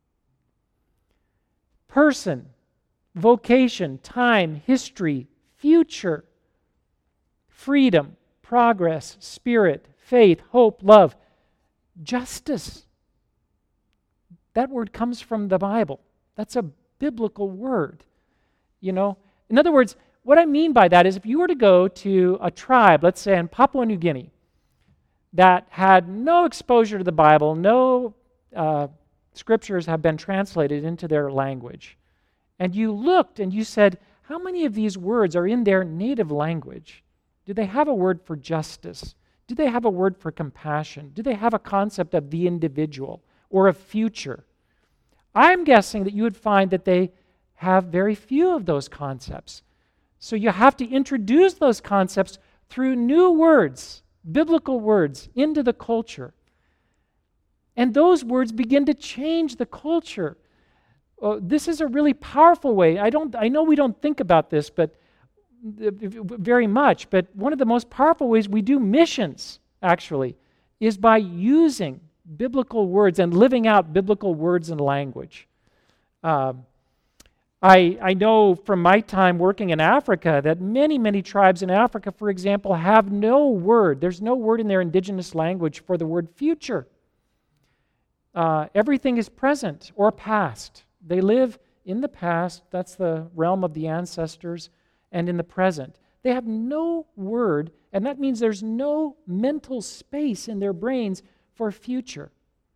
person, vocation, time, history, future, freedom, progress, spirit, faith, hope, love, justice. That word comes from the Bible. That's a biblical word. In other words, what I mean by that is if you were to go to a tribe, let's say in Papua New Guinea, that had no exposure to the Bible, no scriptures have been translated into their language, and you looked and you said, how many of these words are in their native language? Do they have a word for justice? Do they have a word for compassion? Do they have a concept of the individual or of future? I'm guessing that you would find that they have very few of those concepts. So you have to introduce those concepts through new words, biblical words, into the culture. And those words begin to change the culture. This is a really powerful way. I know we don't think about this very much, but one of the most powerful ways we do missions, actually, is by using biblical words and living out biblical words and language. I know from my time working in Africa that many tribes in Africa, for example, have no word. There's no word in their indigenous language for the word future. Everything is present or past. They live in the past, that's the realm of the ancestors, and in the present. They have no word, and that means there's no mental space in their brains for future.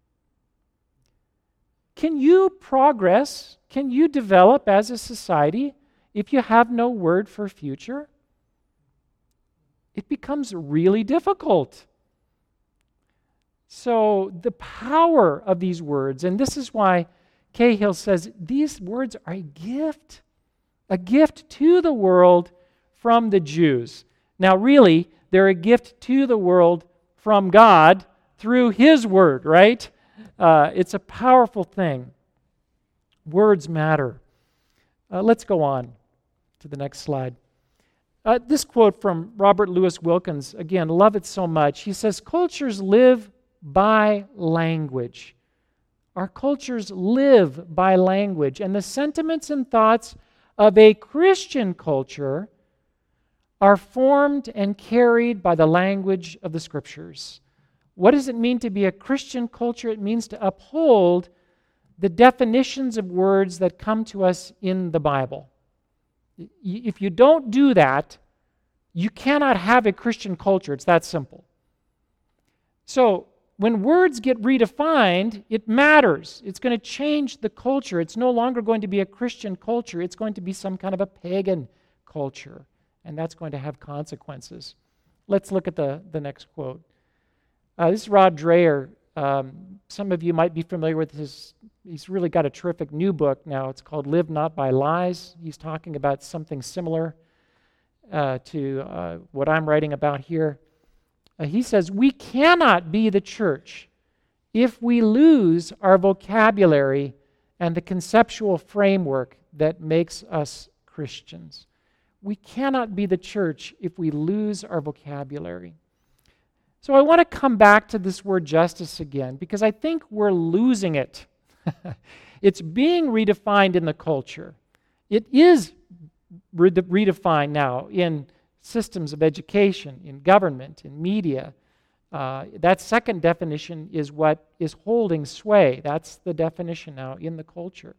Can you progress? Can you develop as a society if you have no word for future? It becomes really difficult. So the power of these words, and this is why Cahill says these words are a gift to the world from the Jews. Now really, they're a gift to the world from God through His Word, right? It's a powerful thing. Words matter. Let's go on to the next slide. This quote from Robert Louis Wilkins, again, love it so much. He says, cultures live by language. Our cultures live by language, and the sentiments and thoughts of a Christian culture are formed and carried by the language of the Scriptures. What does it mean to be a Christian culture? It means to uphold the definitions of words that come to us in the Bible. If you don't do that, you cannot have a Christian culture. It's that simple. So, when words get redefined, it matters. It's going to change the culture. It's no longer going to be a Christian culture. It's going to be some kind of a pagan culture, and that's going to have consequences. Let's look at the next quote. This is Rod Dreher. Some of you might be familiar with his. He's really got a terrific new book now. It's called Live Not by Lies. He's talking about something similar to what I'm writing about here. He says, we cannot be the church if we lose our vocabulary and the conceptual framework that makes us Christians. We cannot be the church if we lose our vocabulary. So I want to come back to this word justice again, because I think we're losing it. It's being redefined in the culture. It is redefined now in systems of education, in government, in media. That second definition is what is holding sway. That's the definition now in the culture.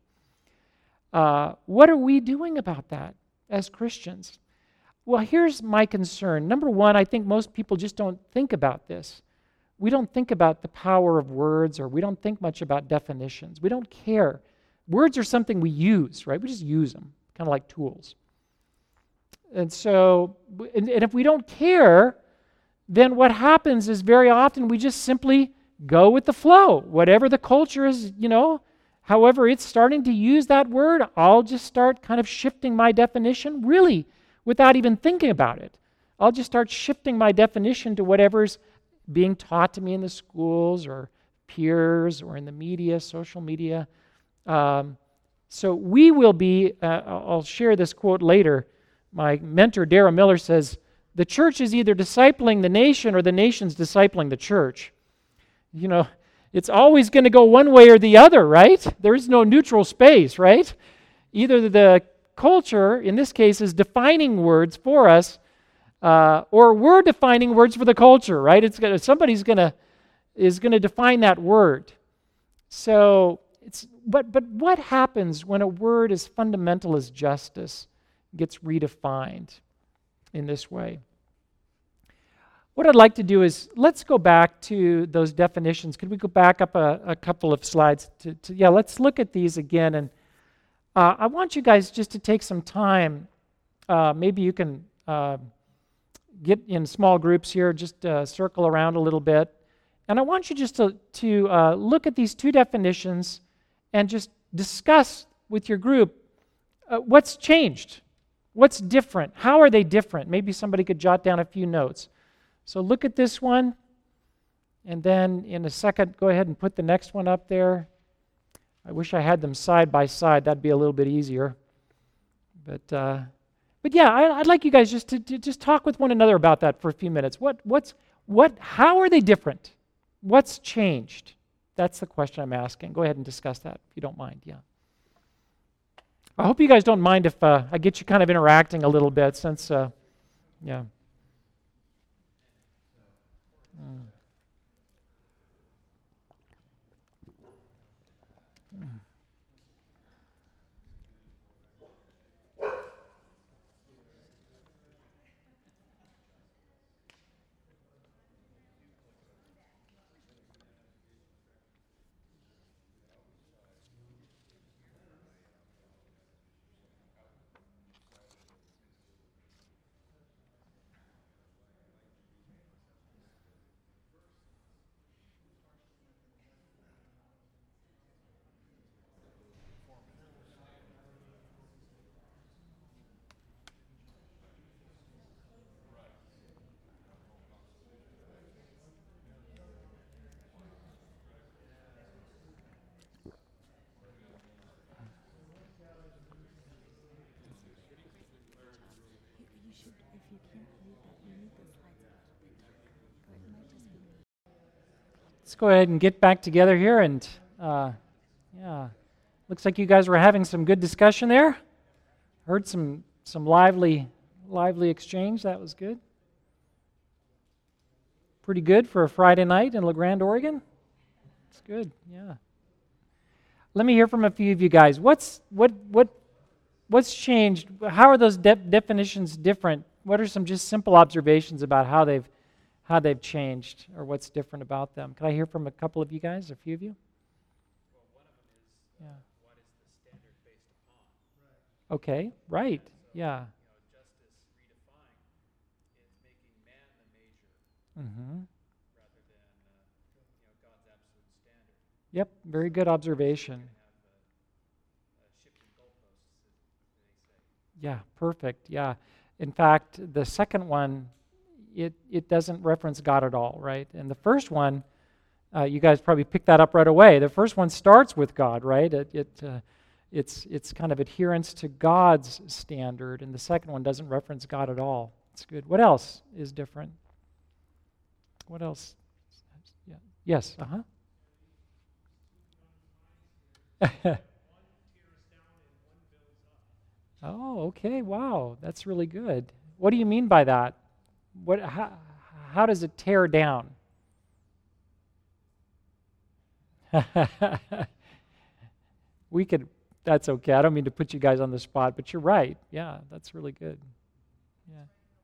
What are we doing about that as Christians? Well, here's my concern. Number one, I think most people just don't think about this. We don't think about the power of words, or we don't think much about definitions. We don't care. Words are something we use, right? We just use them, kind of like tools. And so, and if we don't care, then what happens is very often we just simply go with the flow. Whatever the culture is, however it's starting to use that word, I'll just start kind of shifting my definition, really, without even thinking about it. I'll just start shifting my definition to whatever's being taught to me in the schools or peers or in the media, social media. So we will be, I'll share this quote later. My mentor, Darrell Miller, says, the church is either discipling the nation or the nation's discipling the church. It's always going to go one way or the other, right? There is no neutral space, right? Either the culture, in this case, is defining words for us, or we're defining words for the culture, right? Somebody's is going to define that word. So, but what happens when a word as fundamental as justice gets redefined in this way? What I'd like to do is, let's go back to those definitions. Could we go back up a couple of slides? Let's look at these again. And I want you guys just to take some time. Maybe you can get in small groups here, just circle around a little bit. And I want you just to look at these two definitions and just discuss with your group what's changed. What's different? How are they different? Maybe somebody could jot down a few notes. So look at this one, and then in a second, go ahead and put the next one up there. I wish I had them side by side. That'd be a little bit easier. But yeah, I'd like you guys just to just talk with one another about that for a few minutes. How are they different? What's changed? That's the question I'm asking. Go ahead and discuss that if you don't mind. Yeah. I hope you guys don't mind if I get you kind of interacting a little bit since, yeah. Mm. Let's go ahead and get back together here, and yeah, looks like you guys were having some good discussion there. Heard some lively exchange. That was good. Pretty good for a Friday night in La Grande, Oregon. It's good. Yeah. Let me hear from a few of you guys. What's changed? How are those definitions different? What are some just simple observations about how they've changed, or what's different about them? Can I hear from a couple of you guys, a few of you? Well, one of them is Yeah. what is the standard based upon? Okay, right. Yeah. Justice redefined is making man the major Mm-hmm. rather than God's absolute standard. Yep, very good observation. Have shifting goalposts, as they say. Yeah, perfect. Yeah. In fact, the second one, it doesn't reference God at all, right? And the first one, you guys probably picked that up right away. The first one starts with God, right? It's kind of adherence to God's standard, and the second one doesn't reference God at all. It's good. What else is different? What else? Yeah. Yes. Oh, okay. Wow, that's really good. What do you mean by that? How does it tear down? We could, that's okay. I don't mean to put you guys on the spot, but you're right. Yeah, that's really good. Yeah.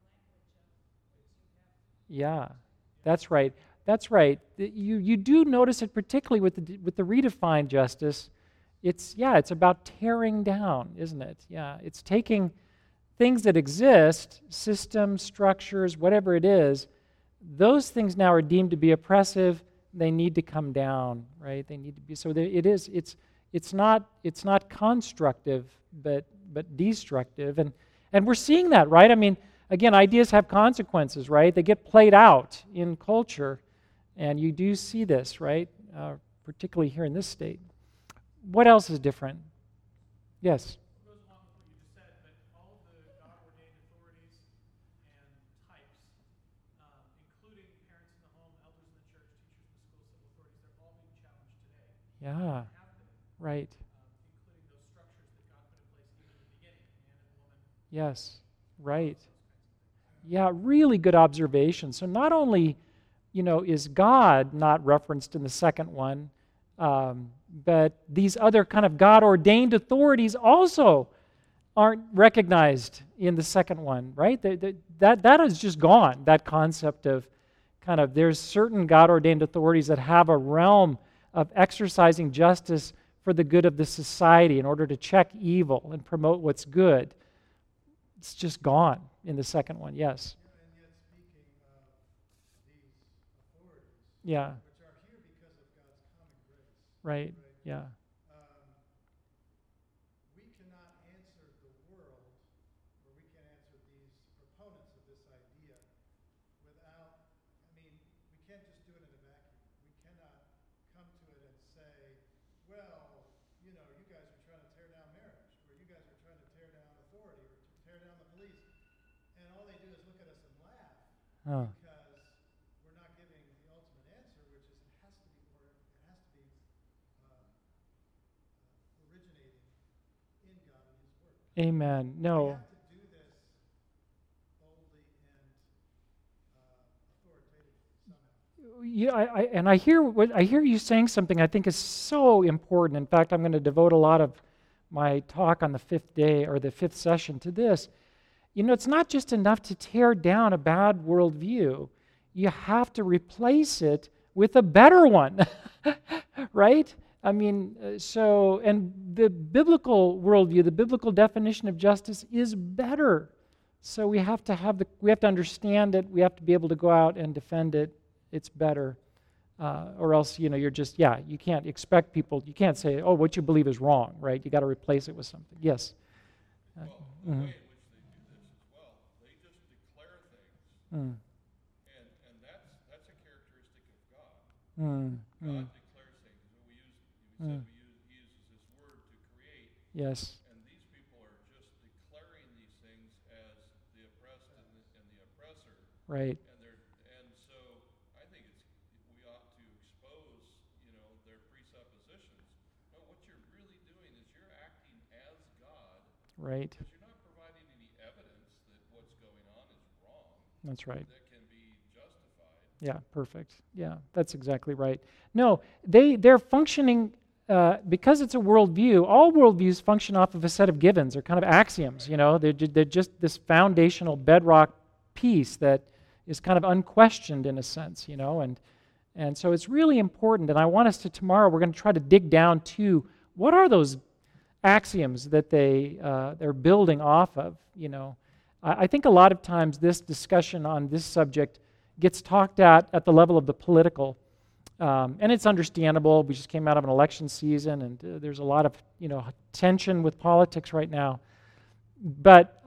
Yeah. That's right. That's right. You do notice it particularly with the redefined justice. It's about tearing down, isn't it? Yeah. It's taking things that exist, systems, structures, whatever it is, those things now are deemed to be oppressive. They need to come down, right? They need to be so. It's not constructive, but destructive, and we're seeing that, right? I mean, again, ideas have consequences, right? They get played out in culture, and you do see this, right? Particularly here in this state. What else is different? Yes. Goes along with what you just said, but all of the God-ordained authorities and types, including parents in the home, elders in the church, teachers in the school, civil authorities, they're all being challenged today. Yeah. Have been, Right. including those structures that God put in place even in the beginning, man and woman. Yes. Right. Yeah, really good observation. So not only, is God not referenced in the second one, but these other kind of God-ordained authorities also aren't recognized in the second one, right? That is just gone, that concept of kind of there's certain God-ordained authorities that have a realm of exercising justice for the good of the society in order to check evil and promote what's good. It's just gone in the second one, yes. And yet, speaking of these authorities, Yeah, which are here because of God's common grace, right, yeah. we cannot answer the world, or we can't answer these proponents of this idea without, we can't just do it in a vacuum. We cannot come to it and say, well, you guys are trying to tear down marriage, or you guys are trying to tear down authority, or to tear down the police. And all they do is look at us and laugh Oh, because we're not giving the ultimate answer, which is it has to be originating in God and His Amen. We No. have to do this boldly and authoritatively somehow. Yeah, and I hear you saying something I think is so important. In fact, I'm going to devote a lot of my talk on the fifth day or the fifth session to this. You know, it's not just enough to tear down a bad worldview. You have to replace it with a better one, right? I mean, and the biblical worldview, the biblical definition of justice is better. So we have to understand it. We have to be able to go out and defend it. It's better. Or else, you're just, you can't expect people, you can't say, oh, what you believe is wrong, right? You got to replace it with something. Yes. Well, the mhm, way in which they do this as well, they just declare things, mm, and that's a characteristic of God. mm, God mm, declares things. mm, He uses His word to create, yes. and these people are just declaring these things as the oppressed and the oppressor, Right. and so I think we ought to expose their presuppositions. No, what you're really doing is you're acting as God Right. because you're not providing any evidence that what's going on is wrong That's right. that can be justified. Yeah, perfect. Yeah, that's exactly right. No, they're functioning because it's a worldview. All worldviews function off of a set of givens or kind of axioms. They're just this foundational bedrock piece that is kind of unquestioned in a sense. And so it's really important. And I want us to tomorrow. We're going to try to dig down to what are those axioms that they're building off of. I think a lot of times this discussion on this subject gets talked at the level of the political. And it's understandable. We just came out of an election season, and there's a lot of tension with politics right now. But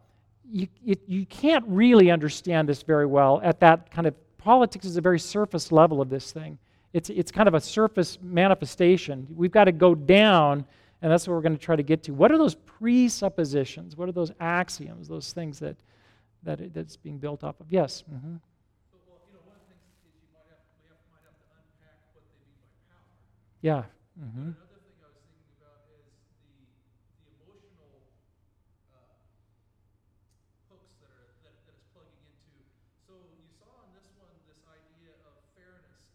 you can't really understand this very well at that kind of politics is a very surface level of this thing. It's kind of a surface manifestation. We've got to go down, and that's what we're going to try to get to. What are those presuppositions? What are those axioms? Those things that's being built off of? Yes. Mm-hmm. So, well, one of the things is we might have to unpack what they mean by power. Yeah. Mm-hmm. Another thing I was thinking about is the emotional hooks that it's plugging into. So you saw in this one this idea of fairness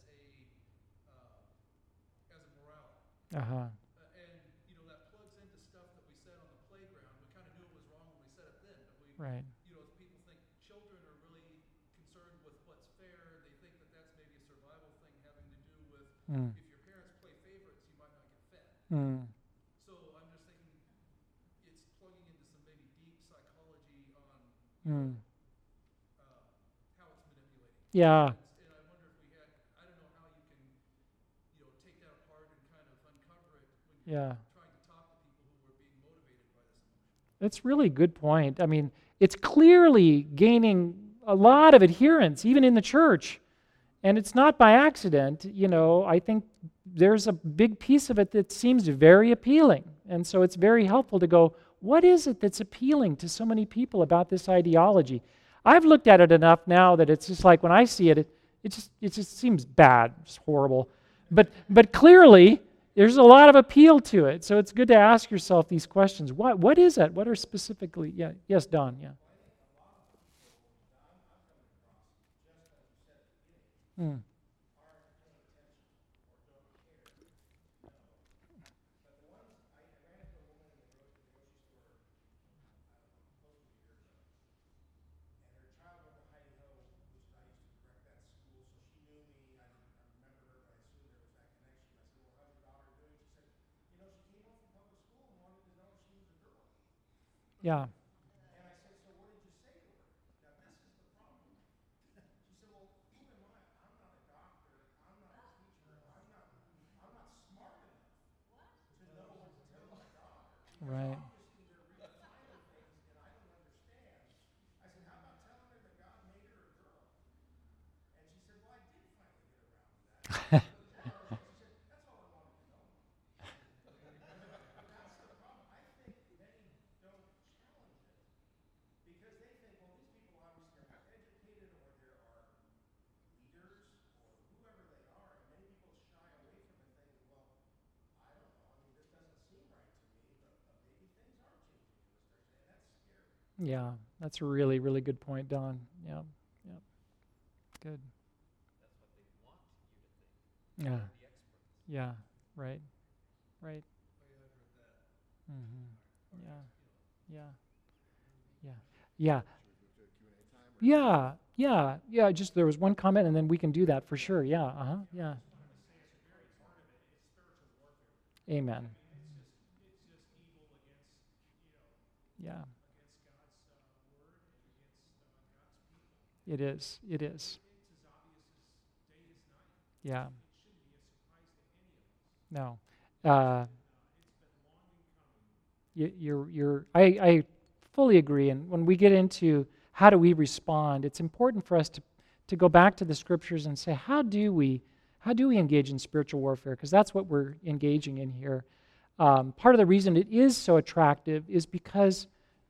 as a morality. Uh-huh. And that plugs into stuff that we said on the playground. We kind of knew it was wrong when we said it then, but Right. people think children are really concerned with what's fair. They think that that's maybe a survival thing having to do with Mm. if your parents play favorites, you might not get fed. Mm. So I'm just thinking it's plugging into some maybe deep psychology on Mm. how it's manipulating. Yeah. And I wonder if I don't know how you can take that apart and kind of uncover it when you're Yeah. trying to talk to people who are being motivated by this emotion. That's really a good point. I mean, it's clearly gaining a lot of adherence, even in the church. And it's not by accident. I think there's a big piece of it that seems very appealing. And so it's very helpful to go, what is it that's appealing to so many people about this ideology? I've looked at it enough now that it's just like when I see it, it just seems bad, it's horrible. But clearly, there's a lot of appeal to it. So it's good to ask yourself these questions. What is it? What are specifically? Yeah. Yes, Don. Yeah. Mm. Yeah. Right. Yeah, that's a really, really good point, Don. Yeah, yeah, good. Yeah, yeah, right, right. Mm-hmm. Yeah, yeah, yeah, yeah, yeah, yeah. Just there was one comment, and then we can do that for sure. Yeah, yeah. Amen. Yeah, it is. It is. Yeah. No. Uh, I fully agree. And when we get into how do we respond, it's important for us to go back to the scriptures and say, how do we engage in spiritual warfare? Because that's what we're engaging in here. Part of the reason it is so attractive is because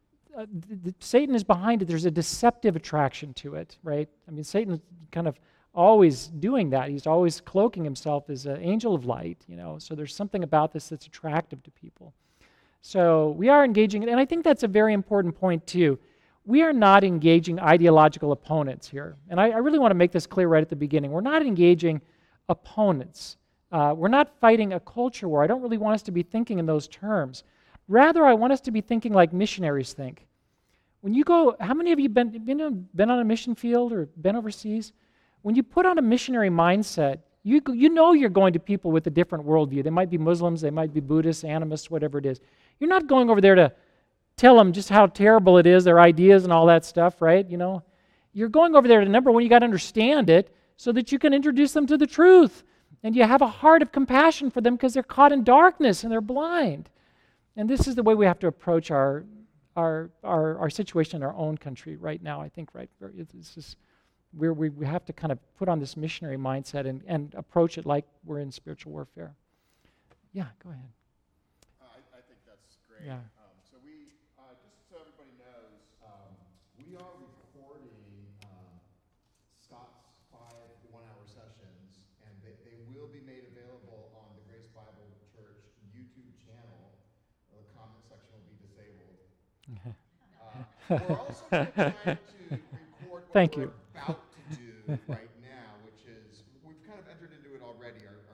Satan is behind it. There's a deceptive attraction to it, right? I mean, Satan kind of always doing that. He's always cloaking himself as an angel of light, So there's something about this that's attractive to people. So we are engaging, and I think that's a very important point too. We are not engaging ideological opponents here. And I really want to make this clear right at the beginning. We're not engaging opponents. We're not fighting a culture war. I don't really want us to be thinking in those terms. Rather, I want us to be thinking like missionaries think. When you go, how many of you been on a mission field or been overseas? When you put on a missionary mindset, you know you're going to people with a different worldview. They might be Muslims, they might be Buddhists, animists, whatever it is. You're not going over there to tell them just how terrible it is, their ideas and all that stuff, right? You're going over there to, number one, you got to understand it so that you can introduce them to the truth. And you have a heart of compassion for them because they're caught in darkness and they're blind. And this is the way we have to approach our situation in our own country right now, I think, right? It's just where we have to kind of put on this missionary mindset and approach it like we're in spiritual warfare. Yeah, go ahead. I think that's great. Yeah. So we, just so everybody knows, we are recording Scott's 5 one-hour sessions, and they will be made available on the Grace Bible Church YouTube channel. The comment section will be disabled. We're also trying to record what Thank we're you. about to do right now, which is we've kind of entered into it already. Our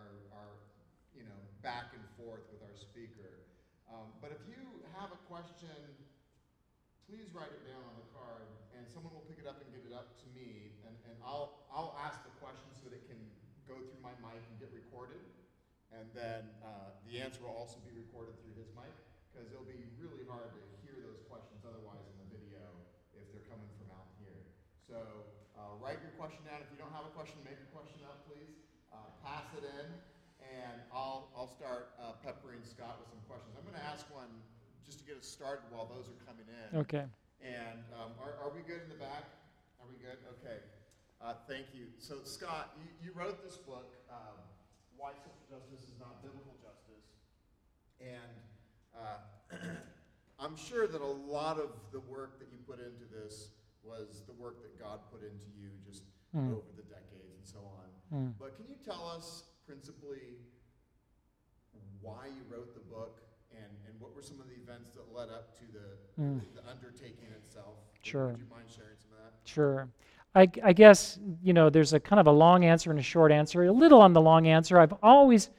back and forth with our speaker. But if you have a question, please write it down on the card, and someone will pick it up and get it up to me, and I'll ask the question so that it can go through my mic and get recorded, and then the answer will also be recorded through his mic, because it'll be really hard to hear those questions otherwise in the video if they're coming from out here. So write your question down. If you don't have a question, make a question up, please. Pass it in, and I'll start peppering Scott with some questions. I'm going to ask one just to get us started while those are coming in. Okay. And are we good in the back? Are we good? Okay. Thank you. So Scott, you wrote this book, Why Social Justice is Not Biblical Justice. And I'm sure that a lot of the work that you put into this was the work that God put into you just over the decades and so on. But can you tell us principally why you wrote the book and what were some of the events that led up to the undertaking itself? Sure. Would you mind sharing some of that? Sure. I guess, there's a kind of a long answer and a short answer. A little on the long answer. I've always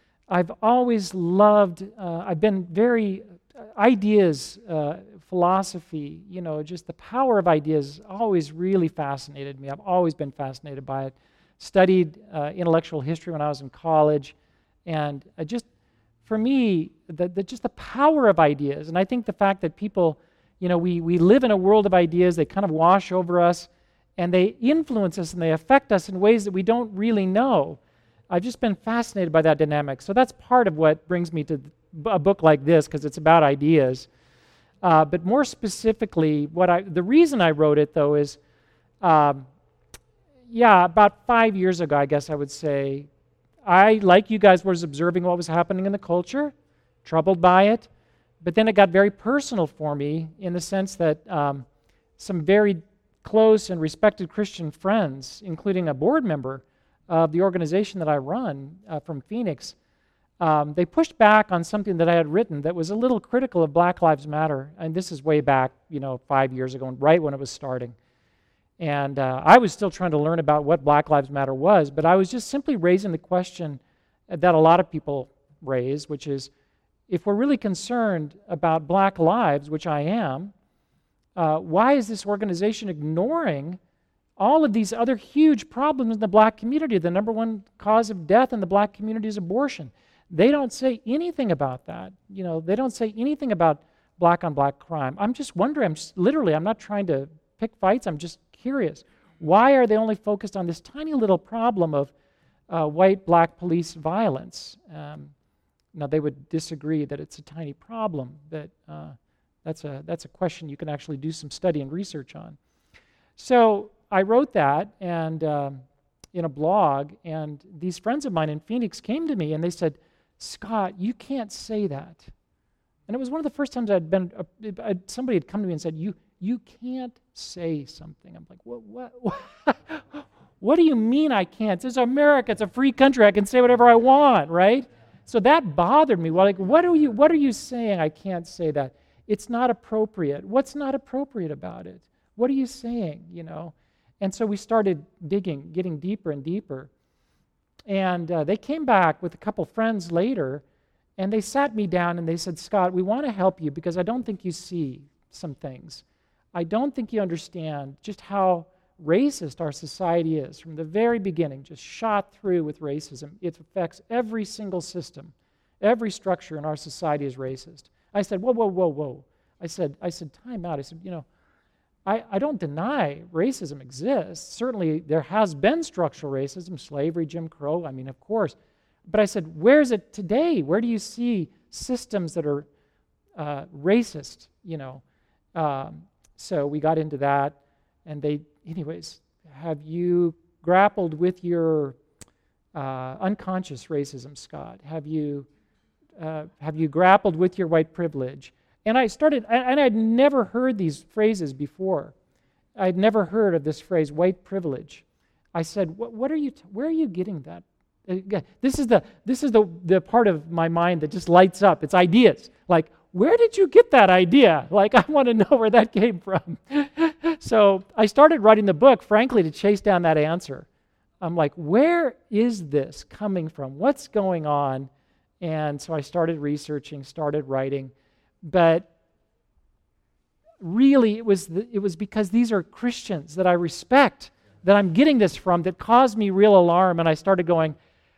loved, I've been very, ideas, philosophy, just the power of ideas always really fascinated me. I've always been fascinated by it. Studied intellectual history when I was in college. And for me, just the power of ideas. And I think the fact that people, we live in a world of ideas, they kind of wash over us, and they influence us and they affect us in ways that we don't really know. I've just been fascinated by that dynamic. So that's part of what brings me to a book like this, because it's about ideas. But more specifically, the reason I wrote it, though, is, about 5 years ago, I guess I would say, I, like you guys, was observing what was happening in the culture, troubled by it, but then it got very personal for me in the sense that some very close and respected Christian friends, including a board member of the organization that I run from Phoenix, they pushed back on something that I had written that was a little critical of Black Lives Matter. And this is way back, 5 years ago, right when it was starting. And I was still trying to learn about what Black Lives Matter was, but I was just simply raising the question that a lot of people raise, which is, if we're really concerned about black lives, which I am, why is this organization ignoring all of these other huge problems in the black community? The number one cause of death in the black community is abortion. They don't say anything about that. They don't say anything about black-on-black crime. I'm just wondering, I'm not trying to pick fights, I'm just curious. Why are they only focused on this tiny little problem of white-black police violence? Now, they would disagree that it's a tiny problem, but that's a question you can actually do some study and research on. So I wrote that and in a blog, and these friends of mine in Phoenix came to me and they said, "Scott, you can't say that." And it was one of the first times somebody had come to me and said, "You can't say something." I'm like, what? What do you mean I can't? This is America. It's a free country. I can say whatever I want, right? So that bothered me. Well, what are you saying? I can't say that. It's not appropriate. What's not appropriate about it? What are you saying? And so we started digging, getting deeper and deeper. And they came back with a couple friends later, and they sat me down and they said, "Scott, we want to help you because I don't think you see some things. I don't think you understand just how racist our society is from the very beginning, just shot through with racism. It affects every single system. Every structure in our society is racist." I said, whoa. I said, time out. I said, I don't deny racism exists. Certainly there has been structural racism, slavery, Jim Crow, of course. But I said, where is it today? Where do you see systems that are racist, So we got into that, and have you grappled with your unconscious racism, Scott? Have you grappled with your white privilege? And I started, and I'd never heard these phrases before. I'd never heard of this phrase, white privilege. I said, where are you getting that? This is the part of my mind that just lights up. It's ideas. Like, where did you get that idea? Like, I want to know where that came from. So I started writing the book, frankly, to chase down that answer. I'm like, where is this coming from? What's going on? And so I started researching, started writing. But really, it was because these are Christians that I respect, that I'm getting this from, that caused me real alarm. And I started going,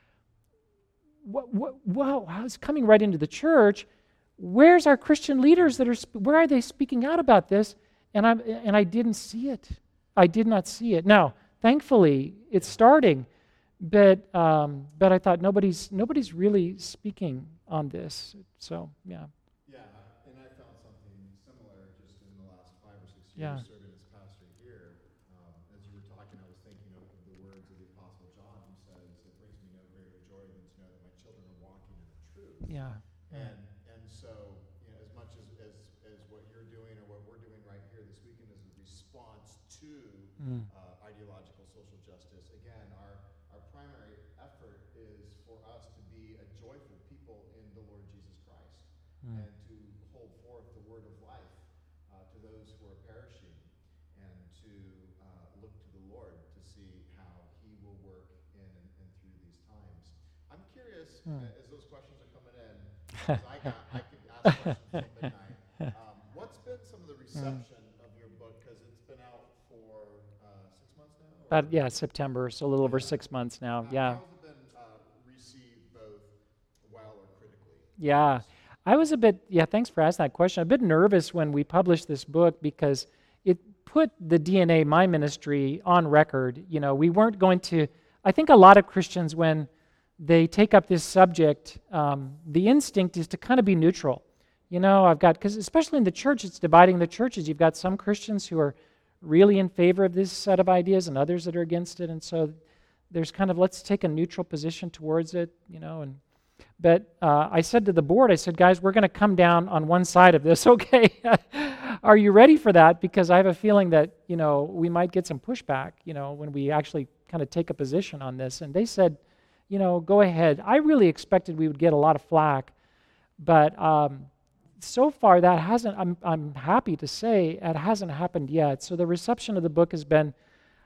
wow, I was coming right into the church. Where's our Christian leaders where are they speaking out about this? And I didn't see it. I did not see it. Now, thankfully, it's starting, but I thought nobody's really speaking on this. So, yeah. Yeah, and I found something similar just in the last 5 or 6 years Yeah. serving as pastor here. As you were talking, I was thinking of the words of the Apostle John, who says, "It brings me no greater joy than to know that my children are walking in the truth." Yeah. And so, as much as what you're doing or what we're doing right here this weekend is a response to ideological social justice, again, our primary effort is for us to be a joyful people in the Lord Jesus Christ and to hold forth the word of life to those who are perishing and to look to the Lord to see how he will work in and through these times. I'm curious, as those questions are coming in, 'cause I could ask questions till midnight. What's been some of the reception of your book? Because it's been out for 6 months now? About, September, so a little over 6 months now. Yeah. How has it been received both well or critically? Yeah. I was thanks for asking that question. A bit nervous when we published this book because it put the DNA, my ministry, on record. We weren't going to, I think a lot of Christians, when they take up this subject, the instinct is to kind of be neutral. Because especially in the church, it's dividing the churches. You've got some Christians who are really in favor of this set of ideas and others that are against it. And so there's kind of, let's take a neutral position towards it, But I said to the board, I said, guys, we're going to come down on one side of this, okay? Are you ready for that? Because I have a feeling that, we might get some pushback, when we actually kind of take a position on this. And they said, go ahead. I really expected we would get a lot of flack, but so far that hasn't, I'm happy to say, it hasn't happened yet. So the reception of the book has been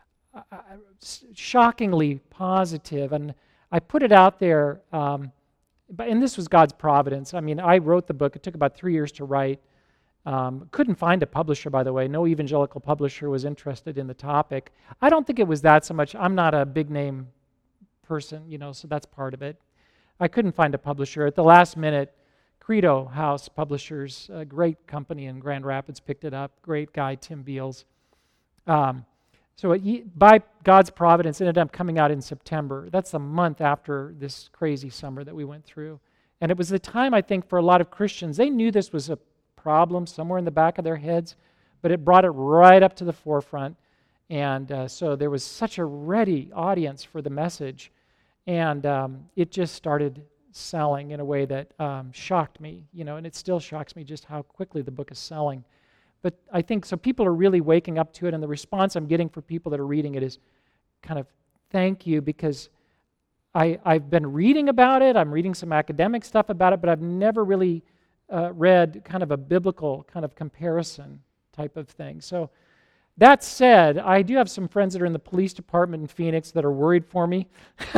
shockingly positive, and I put it out there, and this was God's providence. I mean, I wrote the book. It took about 3 years to write. Couldn't find a publisher, by the way. No evangelical publisher was interested in the topic. I don't think it was that so much. I'm not a big name person, so that's part of it. I couldn't find a publisher. At the last minute, Credo House Publishers, a great company in Grand Rapids, picked it up. Great guy, Tim Beals. So by God's providence, it ended up coming out in September. That's a month after this crazy summer that we went through. And it was the time, I think, for a lot of Christians. They knew this was a problem somewhere in the back of their heads, but it brought it right up to the forefront. And so there was such a ready audience for the message. And it just started selling in a way that shocked me, and it still shocks me just how quickly the book is selling. But I think so people are really waking up to it, and the response I'm getting from people that are reading it is kind of, thank you, because I've been reading about it, I'm reading some academic stuff about it, but I've never really read kind of a biblical kind of comparison type of thing. So that said, I do have some friends that are in the police department in Phoenix that are worried for me.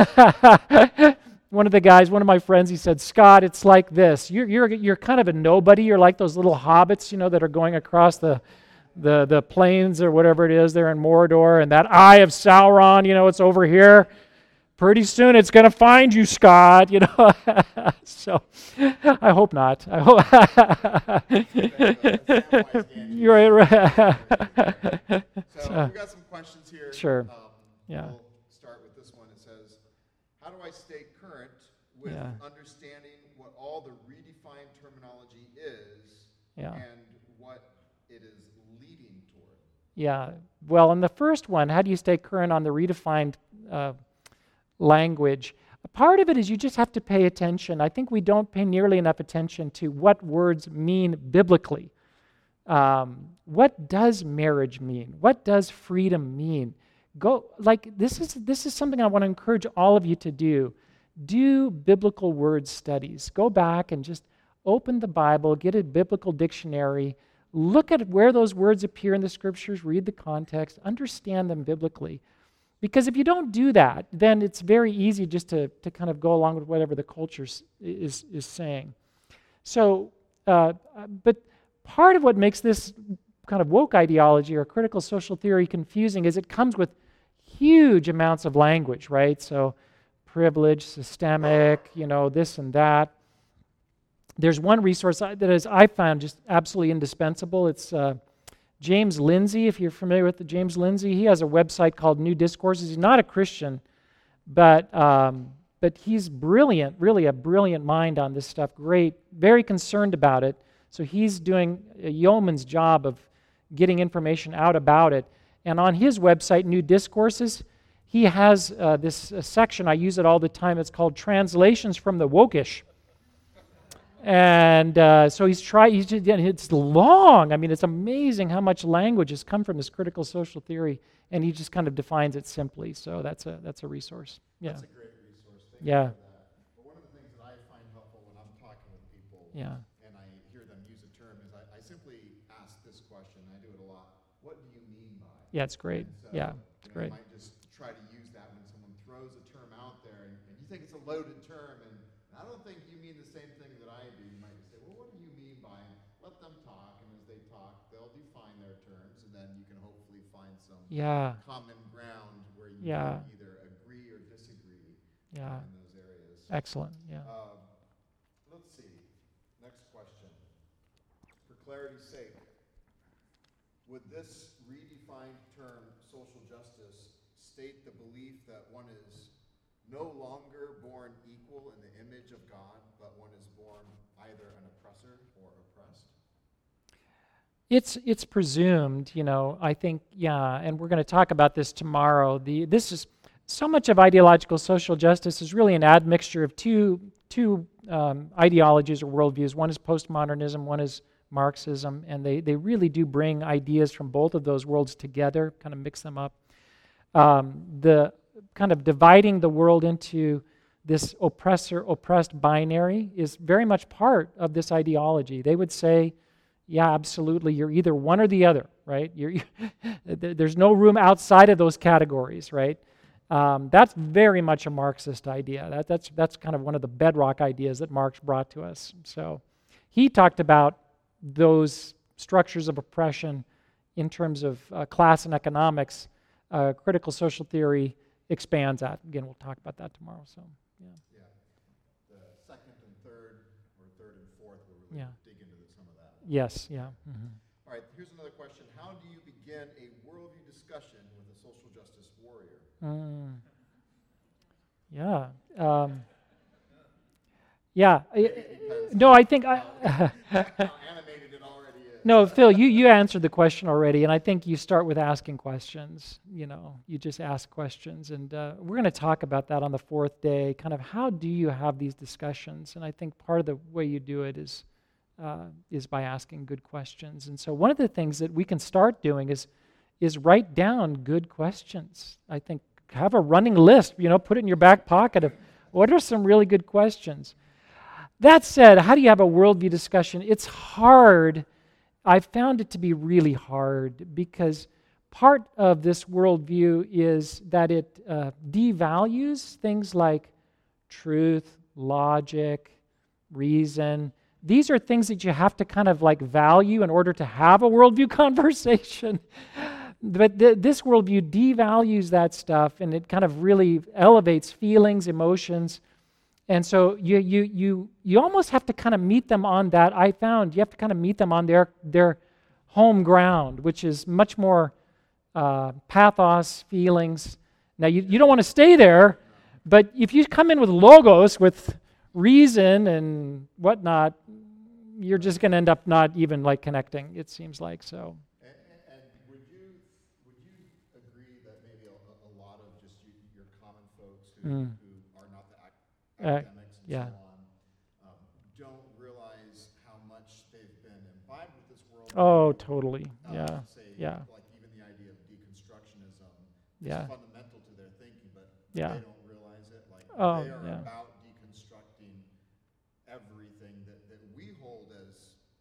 One of my friends, he said, Scott, it's like this. You're kind of a nobody. You're like those little hobbits, that are going across the plains or whatever it is there in Mordor, and that eye of Sauron, it's over here. Pretty soon it's going to find you, Scott, So I hope not. I hope. You're right. So we've got some questions here. Sure. Yeah. We'll start with this one. It says, how do I stay current with understanding what all the redefined terminology is and what it is leading toward? Yeah. Well, in the first one, how do you stay current on the redefined language? A part of it is you just have to pay attention. I think we don't pay nearly enough attention to what words mean biblically. What does marriage mean? What does freedom mean? This is something I want to encourage all of you to do. Do biblical word studies. Go back and just open the Bible, get a biblical dictionary, look at where those words appear in the scriptures, read the context, understand them biblically. Because if you don't do that, then it's very easy just to kind of go along with whatever the culture is saying. So, but part of what makes this kind of woke ideology or critical social theory confusing is it comes with huge amounts of language, right? So privilege, systemic, this and that. There's one resource that I found just absolutely indispensable. It's James Lindsay, if you're familiar with James Lindsay. He has a website called New Discourses. He's not a Christian, but he's brilliant, really a brilliant mind on this stuff. Great, very concerned about it. So he's doing a yeoman's job of getting information out about it. And on his website, New Discourses, he has this section, I use it all the time, it's called Translations from the Wokish. And so it's long. I mean, it's amazing how much language has come from this critical social theory, and he just kind of defines it simply. So that's a resource. Yeah. That's a great resource. Thank Yeah. you for that. But one of the things that I find helpful when I'm talking with people and I hear them use a term is I simply ask this question. I do it a lot. What do you mean by? Yeah, it's great. And so, Yeah, it's great. I might just try to use that when someone throws a term out there, and you think it's a loaded term, and I don't think you mean the same thing that I do. You might just say, well, what do you mean by it? Let them talk, and as they talk, they'll define their terms, and then you can hopefully find some common ground where you can either agree or disagree in those areas. Excellent. Yeah. Let's see. Next question. For clarity's sake, would this redefined term, social justice, state the belief that one is no longer born equal in the image of God, but one is born either an oppressor or oppressed? It's presumed, I think, and we're going to talk about this tomorrow. This is so much of ideological social justice is really an admixture of two ideologies or worldviews. One is postmodernism, one is Marxism, and they really do bring ideas from both of those worlds together, kind of mix them up. The kind of dividing the world into this oppressor-oppressed binary is very much part of this ideology. They would say, yeah, absolutely, you're either one or the other, right? There's no room outside of those categories, right? That's very much a Marxist idea. That's kind of one of the bedrock ideas that Marx brought to us. So he talked about those structures of oppression in terms of class and economics. Critical social theory expands that. Again, we'll talk about that tomorrow. So, yeah. Yeah. The second and third, or third and fourth, we'll really dig into some of that. Yes, yeah. Mm-hmm. All right, here's another question. How do you begin a worldview discussion with a social justice warrior? Yeah. Yeah. No, I think how animated it already is. No, Phil, you answered the question already, and I think you start with asking questions. You just ask questions, and we're going to talk about that on the fourth day, kind of how do you have these discussions, and I think part of the way you do it is by asking good questions. And so one of the things that we can start doing is write down good questions. I think have a running list, put it in your back pocket of what are some really good questions. That said, how do you have a worldview discussion? It's hard. I've found it to be really hard because part of this worldview is that it devalues things like truth, logic, reason. These are things that you have to kind of like value in order to have a worldview conversation. But this worldview devalues that stuff, and it kind of really elevates feelings, emotions. And so you almost have to kind of meet them on that. I found you have to kind of meet them on their home ground, which is much more pathos, feelings. Now, you don't want to stay there, but if you come in with logos, with reason and whatnot, you're just going to end up not even like connecting, it seems like. So. And would you agree that maybe a lot of just your common folks who are not the academics and yeah. so on don't realize how much they've been imbibed with this world? Oh, totally. Yeah. Say, yeah. like even the idea of deconstructionism yeah. is fundamental to their thinking, but yeah. they don't realize it. Like oh, they are yeah. about deconstructing everything that we hold as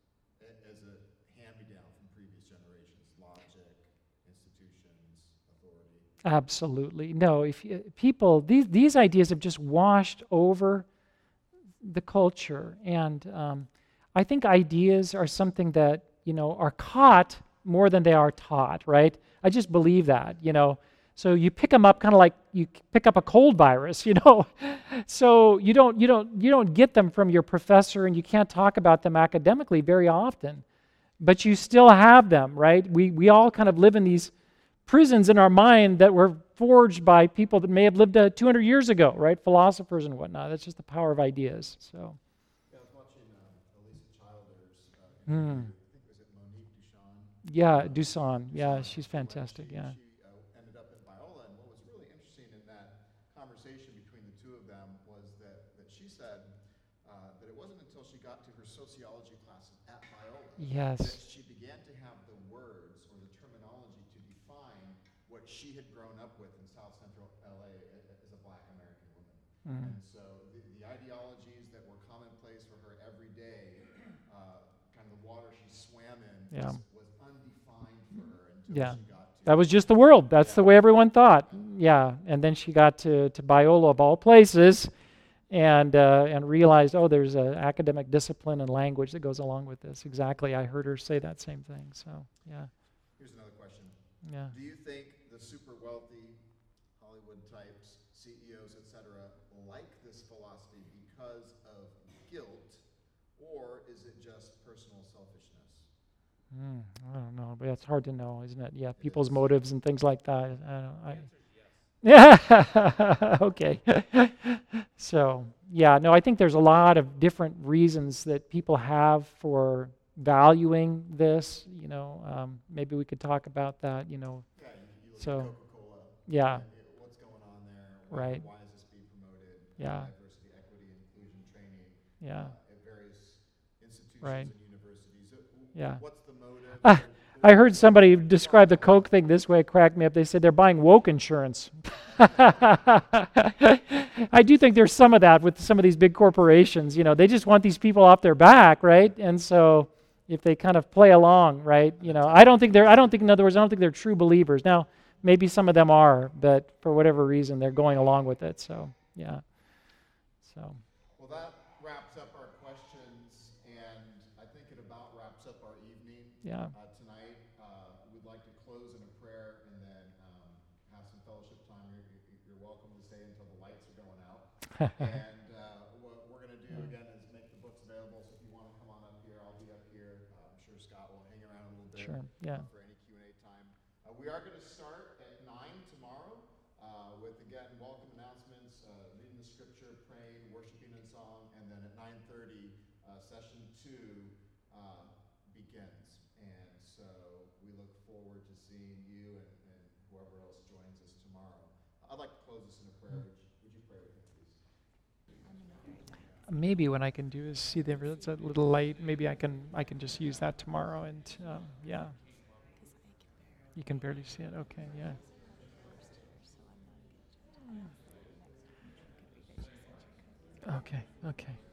a hand-me-down from previous generations: logic, institutions, authority. Absolutely. No, if people, these ideas have just washed over the culture. And I think ideas are something that, are caught more than they are taught, right? I just believe that, So you pick them up kind of like you pick up a cold virus, So you don't get them from your professor, and you can't talk about them academically very often. But you still have them, right? We all kind of live in these prisons in our mind that were forged by people that may have lived 200 years ago, right? Philosophers and whatnot. That's just the power of ideas. So. Yeah, I was watching Elisa Childers' interview. I think was it Monique Duchamp? Yeah, Dusan. Yeah, she's fantastic. Yeah. She ended up at Biola, and what was really interesting in that conversation between the two of them was that she said that it wasn't until she got to her sociology classes at Biola Yes. that she began to have the words or the terminology to define what she had grown up with in South Central LA as a Black American woman. And so the ideologies that were commonplace for her every day, kind of the water she swam in, was undefined for her until she got to... That was just the world. That's the way everyone thought. Yeah. And then she got to Biola of all places and realized, there's an academic discipline and language that goes along with this. Exactly. I heard her say that same thing. So, yeah. Here's another question. Yeah. Do you think the super wealthy Hollywood types, CEOs, etc., like this philosophy because of guilt, or is it just personal selfishness? I don't know, but it's hard to know, isn't it? Yeah, people's motives and things like that. Yes. Yeah. Okay. So, I think there's a lot of different reasons that people have for valuing this. Maybe we could talk about that. Yeah, you look So, at Coca-Cola. yeah. What's going on there? Right. Why is this being promoted? Yeah. Diversity, equity, inclusion training. Yeah. At various institutions Right. and universities. Yeah. What's the motive? I heard somebody describe the Coke thing this way. It cracked me up. They said they're buying woke insurance. I do think there's some of that with some of these big corporations. You know, they just want these people off their back, right? And so if they kind of play along, right? You know, in other words, I don't think they're true believers. Now, maybe some of them are, but for whatever reason, they're going along with it. So, yeah. So. Well, that wraps up our questions, and I think it about wraps up our evening. Yeah. Tonight, we'd like to close in a prayer and then have some fellowship time. You're welcome to stay until the lights are going out. And what we're going to do again is make the books available. So if you want to come on up here, I'll be up here. I'm sure Scott will hang around a little bit. Sure. Yeah. For any Q&A time. We are going to start at 9 tomorrow with, again, welcome announcements, reading the scripture, praying, worshiping in song, and then at 9:30, session 2 begins. And so we look forward to seeing you and whoever else joins us tomorrow. I'd like to close this in a prayer. Would you pray with me, please? Maybe what I can do is see there. It's a little light. Maybe I can just use that tomorrow. And yeah, you can barely see it. Okay, yeah. Okay.